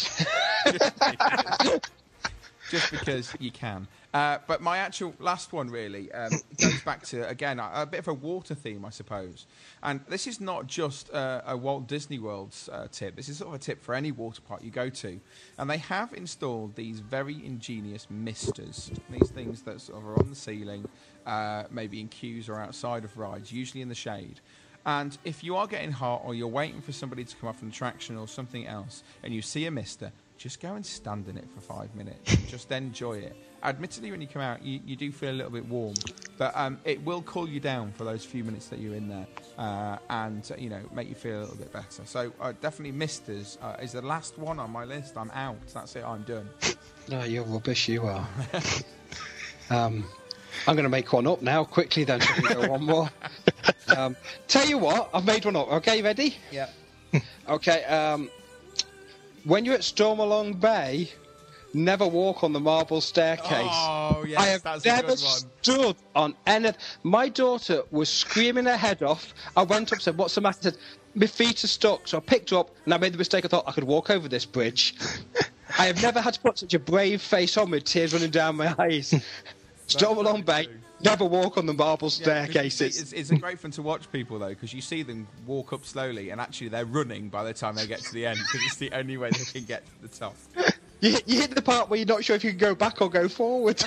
just because you can. Uh, but my actual last one, really, um, goes back to, again, a, a bit of a water theme, I suppose. And this is not just uh, a Walt Disney World's uh, tip. This is sort of a tip for any water park you go to. And they have installed these very ingenious misters, these things that sort of are on the ceiling, uh, maybe in queues or outside of rides, usually in the shade. And if you are getting hot or you're waiting for somebody to come off an attraction or something else, and you see a mister, just go and stand in it for five minutes. Just enjoy it. Admittedly, when you come out, you, you do feel a little bit warm, but um, it will cool you down for those few minutes that you're in there, uh, and uh, you know, make you feel a little bit better. So uh, definitely, Misters uh, is the last one on my list. I'm out. That's it. I'm done. No, you're rubbish, you are. um, I'm going to make one up now, quickly then, so we can go one more. Um, tell you what, I've made one up. Okay, ready? Yeah. Okay, um, when you're at Stormalong Bay, never walk on the marble staircase. Oh, yes, I have that's a never good one. stood on any... My daughter was screaming her head off. I went up and said, what's the matter? I said, my feet are stuck. So I picked her up, and I made the mistake. I thought I could walk over this bridge. I have never had to put such a brave face on with tears running down my eyes. Stormalong Bay, true. never walk on the marble Yeah, 'cause staircases. It's, it's a great fun to watch people, though, because you see them walk up slowly, and actually they're running by the time they get to the end, because it's the only way they can get to the top. You, you hit the part where you're not sure if you can go back or go forward.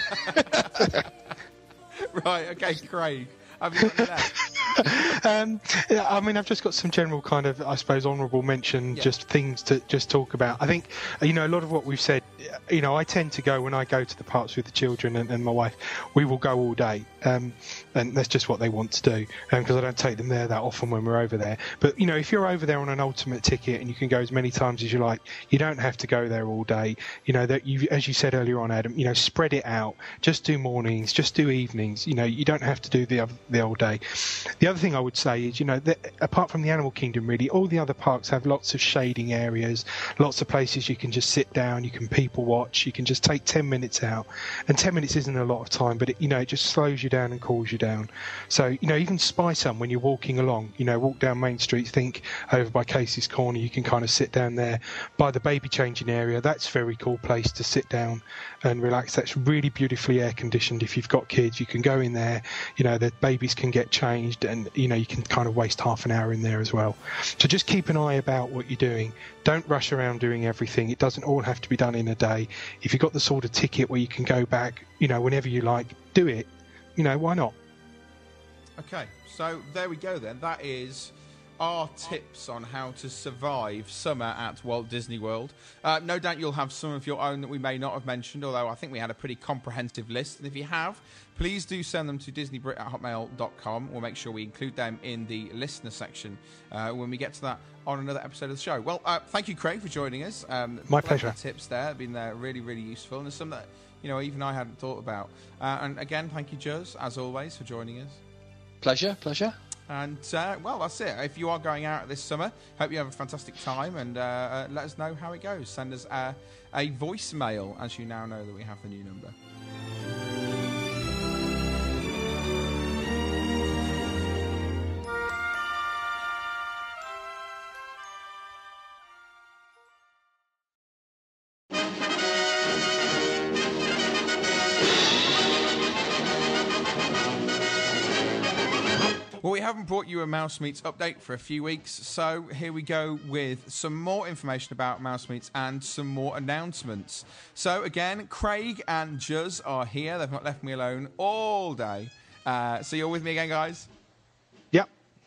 Right, okay, Craig. Have you got any left? um, yeah, I mean, I've just got some general kind of, I suppose, honourable mention, Yeah. just things to just talk about. I think, you know, a lot of what we've said, you know, I tend to go when I go to the parks with the children and, and my wife, we will go all day. Um, and that's just what they want to do, because um, I don't take them there that often when we're over there. But, you know, if you're over there on an ultimate ticket and you can go as many times as you like, you don't have to go there all day. You know, that you, as you said earlier on, Adam, you know, spread it out. Just do mornings, just do evenings. You know, you don't have to do the other, the whole day. The other thing I would say is, you know, that apart from the Animal Kingdom, really, all the other parks have lots of shading areas, lots of places you can just sit down, you can people Apple Watch. You can just take ten minutes out, and ten minutes isn't a lot of time, but it, you know, it just slows you down and cools you down. So, you know, even spy some when you're walking along. You know, walk down Main Street, think over by Casey's Corner. You can kind of sit down there by the baby changing area. That's a very cool place to sit down and relax. That's really beautifully air conditioned. If you've got kids, you can go in there. You know, the babies can get changed, and you know, you can kind of waste half an hour in there as well. So just keep an eye about what you're doing. Don't rush around doing everything. It doesn't all have to be done in a day. If you've got the sort of ticket where you can go back, you know, whenever you like, do it. You know, why not? Okay, so there we go then. That is our tips on how to survive summer at Walt Disney World. Uh, no doubt you'll have some of your own that we may not have mentioned, although I think we had a pretty comprehensive list. And if you have, please do send them to disney brit at hotmail dot com. We'll make sure we include them in the listener section uh, when we get to that on another episode of the show. Well, uh, thank you, Craig, for joining us. Um, My pleasure. Tips there have been uh, really, really useful, and there's some that, you know, even I hadn't thought about. Uh, and again, thank you, Juz, as always, for joining us. Pleasure, pleasure. And, uh, well, that's it. If you are going out this summer, hope you have a fantastic time, and uh, uh, let us know how it goes. Send us uh, a voicemail, as you now know that we have the new number. Well, we haven't brought you a Mouse Meets update for a few weeks, so here we go with some more information about Mouse Meets and some more announcements. So, again, Craig and Juz are here. They've not left me alone all day. Uh, so you're with me again, guys? Yep.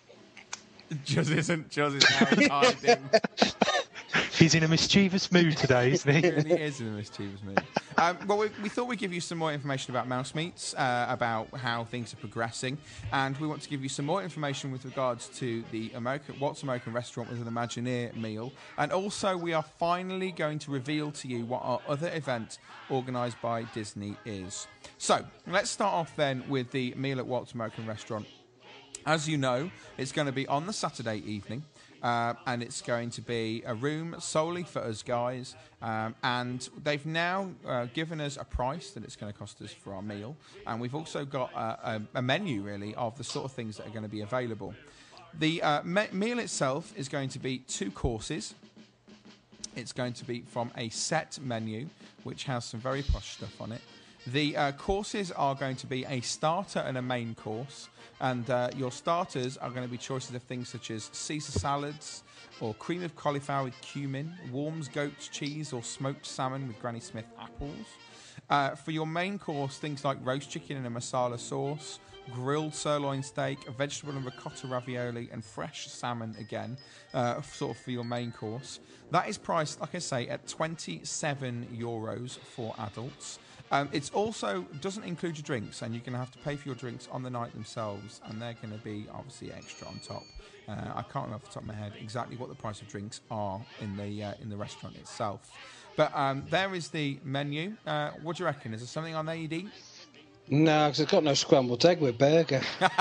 Juz isn't. Juz is now hiding. He's in a mischievous mood today, isn't he? He really is in a mischievous mood. Um, well, we, we thought we'd give you some more information about Mouse Meets, uh, about how things are progressing, and we want to give you some more information with regards to the American Walt's American Restaurant with an Imagineer meal, and also we are finally going to reveal to you what our other event organised by Disney is. So, let's start off then with the meal at Walt's American Restaurant. As you know, it's going to be on the Saturday evening. Uh, and it's going to be a room solely for us guys. Um, and they've now uh, given us a price that it's going to cost us for our meal. And we've also got a, a, a menu, really, of the sort of things that are going to be available. The uh, me- meal itself is going to be two courses. It's going to be from a set menu, which has some very posh stuff on it. The uh, courses are going to be a starter and a main course. And uh, your starters are going to be choices of things such as Caesar salads, or cream of cauliflower with cumin, Worms goat's cheese, or smoked salmon with Granny Smith apples. Uh, for your main course, things like roast chicken in a masala sauce, grilled sirloin steak, a vegetable and ricotta ravioli, and fresh salmon again, uh, sort of for your main course. That is priced, like I say, at twenty-seven euros for adults. Um, it's also doesn't include your drinks, and you're going to have to pay for your drinks on the night themselves, and they're going to be obviously extra on top. Uh, I can't remember off the top of my head exactly what the price of drinks are in the uh, in the restaurant itself. But um, there is the menu. Uh, what do you reckon? Is there something on there you'd eat? No, because I've got no scrambled egg with burger.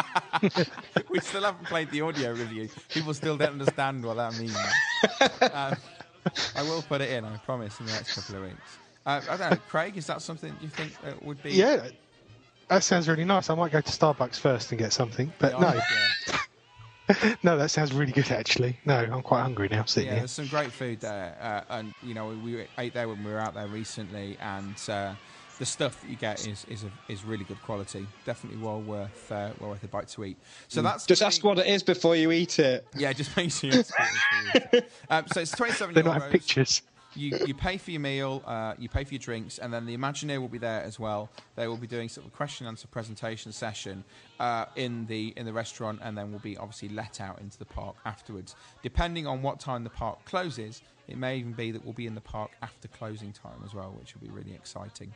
We still haven't played the audio review. People still don't understand what that means. um, I will put it in, I promise, in the next couple of weeks. Uh, I don't know, Craig, is that something you think uh, would be... Yeah, that sounds really nice. I might go to Starbucks first and get something, but yeah, no. Yeah. No, that sounds really good, actually. No, I'm quite hungry now, sitting Yeah, here. there's some great food there. Uh, and, you know, we ate there when we were out there recently, and uh, the stuff that you get is is, a, is really good quality. Definitely well worth uh, well worth a bite to eat. So Mm. that's Just gonna ask be... what it is before you eat it. Yeah, just make sure you ask what it is before you eat it. Um, so it's twenty-seven They euros. don't have pictures. You you pay for your meal, uh, you pay for your drinks, and then the Imagineer will be there as well. They will be doing sort of a question and answer presentation session uh, in the in the restaurant, and then will be obviously let out into the park afterwards. Depending on what time the park closes, it may even be that we'll be in the park after closing time as well, which will be really exciting.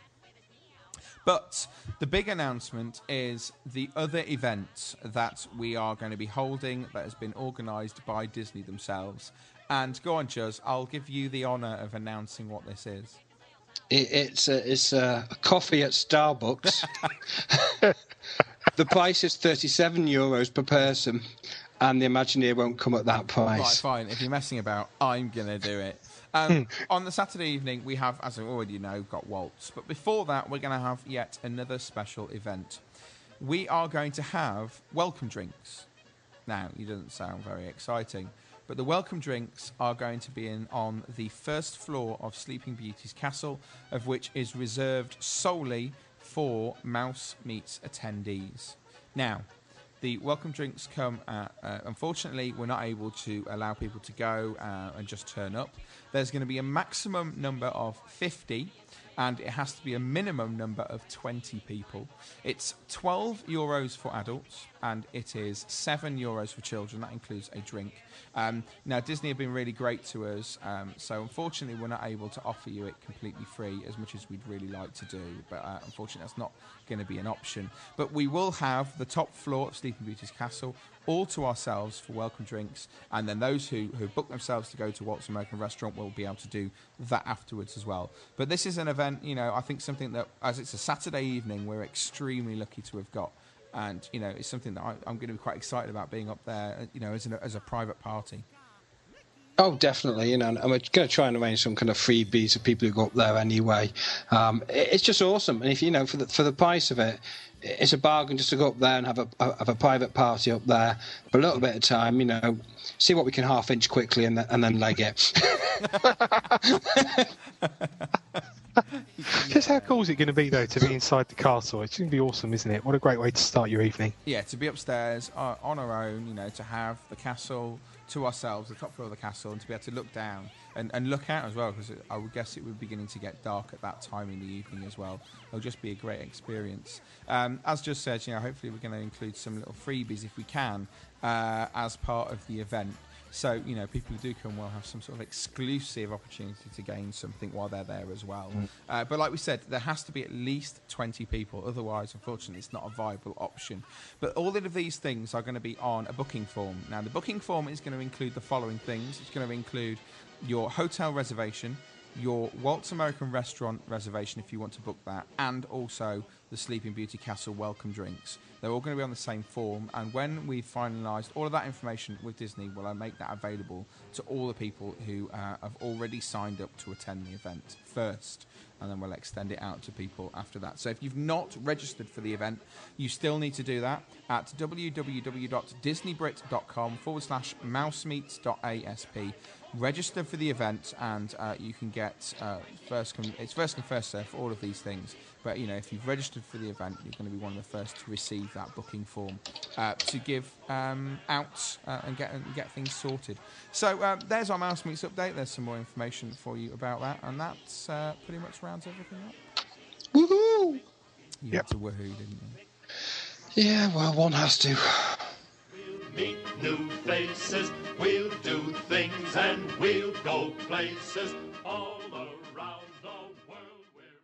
But the big announcement is the other event that we are going to be holding that has been organised by Disney themselves. And go on, Juz, I'll give you the honour of announcing what this is. It, it's a, it's a coffee at Starbucks. The price is thirty-seven euros per person, and the Imagineer won't come at that price. Right, fine. If you're messing about, I'm going to do it. Um, on the Saturday evening, we have, as I already know, got Waltz. But before that, we're going to have yet another special event. We are going to have welcome drinks. Now, it doesn't sound very exciting, but the welcome drinks are going to be in on the first floor of Sleeping Beauty's castle, of which is reserved solely for Mouse Meets attendees. Now, the welcome drinks come at, uh, unfortunately, we're not able to allow people to go uh, and just turn up. There's going to be a maximum number of fifty, and it has to be a minimum number of twenty people. It's twelve euros for adults, and it is seven euros for children. That includes a drink. Um, now, Disney have been really great to us, um, so unfortunately we're not able to offer you it completely free, as much as we'd really like to do, but uh, unfortunately that's not going to be an option. But we will have the top floor of Sleeping Beauty's castle all to ourselves for welcome drinks, and then those who, who book themselves to go to Walt's American Restaurant will be able to do that afterwards as well. But this is an event, you know, I think something that, as it's a Saturday evening, we're extremely lucky to have got. And, you know, it's something that I, I'm going to be quite excited about being up there, you know, as, an, as a private party. Oh, definitely, you know, and we're going to try and arrange some kind of freebies for people who go up there anyway. Um, it, it's just awesome, and if you know, for the for the price of it, it's a bargain just to go up there and have a have a private party up there for a little bit of time. You know, see what we can half inch quickly, and then, and then leg it. Just how cool is it going to be, though, to be inside the castle? It's going to be awesome, isn't it? What a great way to start your evening. Yeah, to be upstairs uh, on our own, you know, to have the castle to ourselves, the top floor of the castle, and to be able to look down and, and look out as well, because I would guess it would be beginning to get dark at that time in the evening as well. It'll just be a great experience. Um, as just said, you know, hopefully we're going to include some little freebies if we can uh, as part of the event. So, you know, people who do come will have some sort of exclusive opportunity to gain something while they're there as well. Mm. Uh, but like we said, there has to be at least twenty people. Otherwise, unfortunately, it's not a viable option. But all of these things are going to be on a booking form. Now, the booking form is going to include the following things. It's going to include your hotel reservation, your Walt's American Restaurant reservation if you want to book that, and also the Sleeping Beauty Castle welcome drinks. They're all going to be on the same form, and when we've finalised all of that information with Disney, we'll make that available to all the people who uh, have already signed up to attend the event first, and then we'll extend it out to people after that. So if you've not registered for the event, you still need to do that at www.disneybrit.com forward slash mousemeets.asp. Register for the event, and uh, you can get uh, first come, it's first come first serve for all of these things. But you know, if you've registered for the event, you're going to be one of the first to receive that booking form uh, to give um, out uh, and get and get things sorted. So uh, there's our Mouse Meets update. There's some more information for you about that, and that's uh, pretty much rounds everything up. Woohoo! You Yep. had to woohoo, didn't you? Yeah, well, one has to. Meet new faces, we'll do things and we'll go places all around the world. We're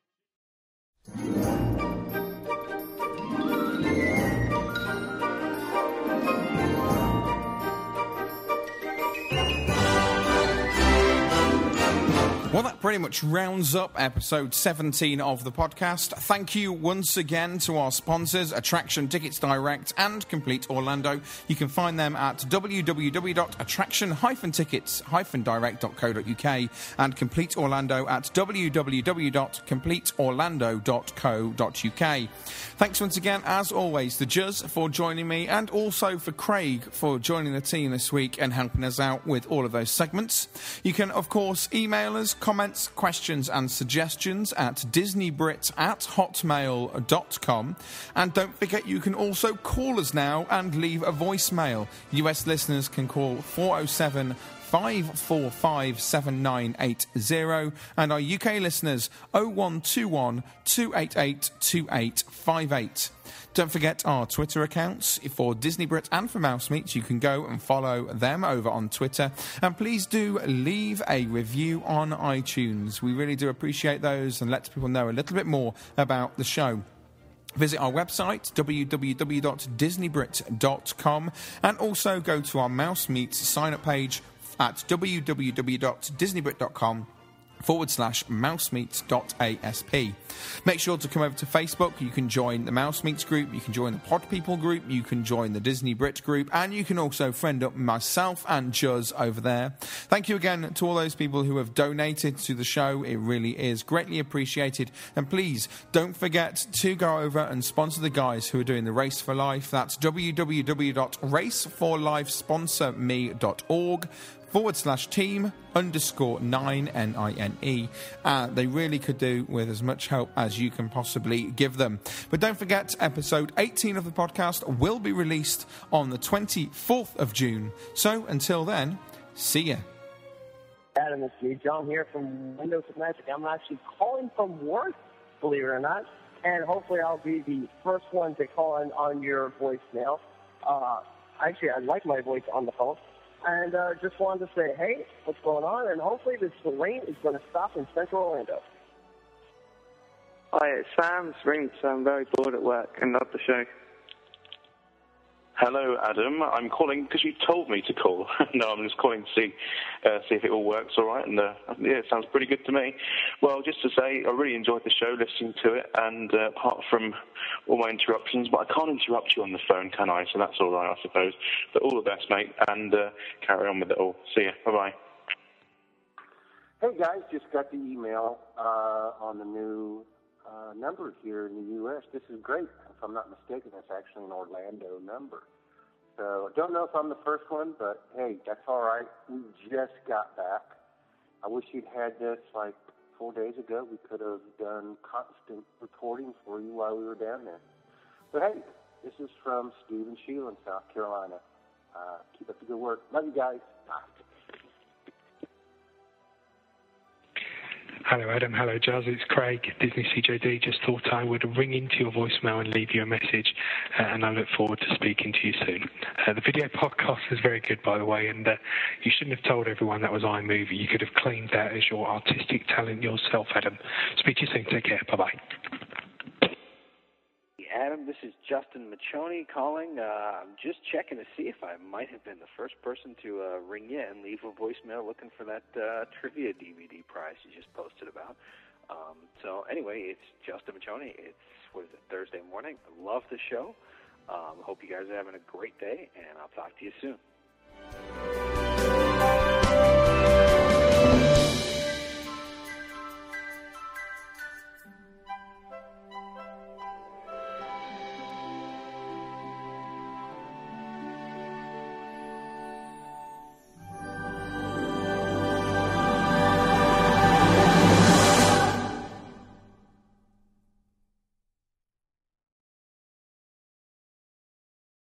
Well, that pretty much rounds up episode seventeen of the podcast. Thank you once again to our sponsors, Attraction Tickets Direct and Complete Orlando. You can find them at w w w dot attraction dash tickets dash direct dot co dot u k and Complete Orlando at w w w dot complete orlando dot co dot u k. Thanks once again, as always, to Juz for joining me, and also for Craig for joining the team this week and helping us out with all of those segments. You can, of course, email us comments, questions and suggestions at disneybrit at hotmail dot com. And don't forget, you can also call us now and leave a voicemail. U S listeners can call four oh seven, five four five, seven nine eight zero, and our U K listeners oh one two one, two eight eight, two eight five eight. Don't forget our Twitter accounts for Disney Brit and for Mouse Meets. You can go and follow them over on Twitter. And please do leave a review on iTunes. We really do appreciate those and let people know a little bit more about the show. Visit our website, w w w dot disney brit dot com, and also go to our Mouse Meets sign-up page at w w w dot disney brit dot com forward slash mousemeets.asp. Make sure to come over to Facebook. You can join the Mouse Meets group, you can join the Pod People group, you can join the Disney Brit group, and you can also friend up myself and Juz over there. Thank you again to all those people who have donated to the show. It really is greatly appreciated. And please don't forget to go over and sponsor the guys who are doing the Race for Life. That's w w w dot race for life sponsor me dot org forward slash team underscore nine, N I N E. Uh, they really could do with as much help as you can possibly give them. But don't forget, episode eighteen of the podcast will be released on the twenty-fourth of June. So until then, see ya. Adam, it's me, John, here from Windows of Magic. I'm actually calling from work, believe it or not, and hopefully I'll be the first one to call in on your voicemail. Uh, actually, I like my voice on the phone. And uh, just wanted to say, hey, what's going on? And hopefully this rain is going to stop in central Orlando. Hi, it's Sam Rinks. I'm very bored at work and love the show. Hello, Adam. I'm calling because you told me to call. No, I'm just calling to see uh, see if it all works all right. And uh, yeah, it sounds pretty good to me. Well, just to say, I really enjoyed the show, listening to it. And uh, apart from all my interruptions, but I can't interrupt you on the phone, can I? So that's all right, I suppose. But all the best, mate, and uh, carry on with it all. See ya. Bye-bye. Hey, guys, just got the email uh, on the new uh, number here in the U S This is great. If I'm not mistaken, that's actually an Orlando number. So I don't know if I'm the first one, but hey, that's all right. We just got back. I wish you'd had this like four days ago. We could have done constant reporting for you while we were down there. But hey, this is from Steve and Sheila in South Carolina. Uh, keep up the good work. Love you guys. Bye. Hello, Adam. Hello, Jazz. It's Craig, Disney C J D. Just thought I would ring into your voicemail and leave you a message, uh, and I look forward to speaking to you soon. Uh, the video podcast is very good, by the way, and uh, you shouldn't have told everyone that was iMovie. You could have claimed that as your artistic talent yourself, Adam. Speak to you soon. Take care. Bye-bye. Adam, this is Justin Machoni calling. Uh, I'm just checking to see if I might have been the first person to uh, ring you and leave a voicemail looking for that uh, trivia D V D prize you just posted about. Um, so anyway, it's Justin Machoni. It's, what is it, Thursday morning. I love the show. Um, hope you guys are having a great day, and I'll talk to you soon.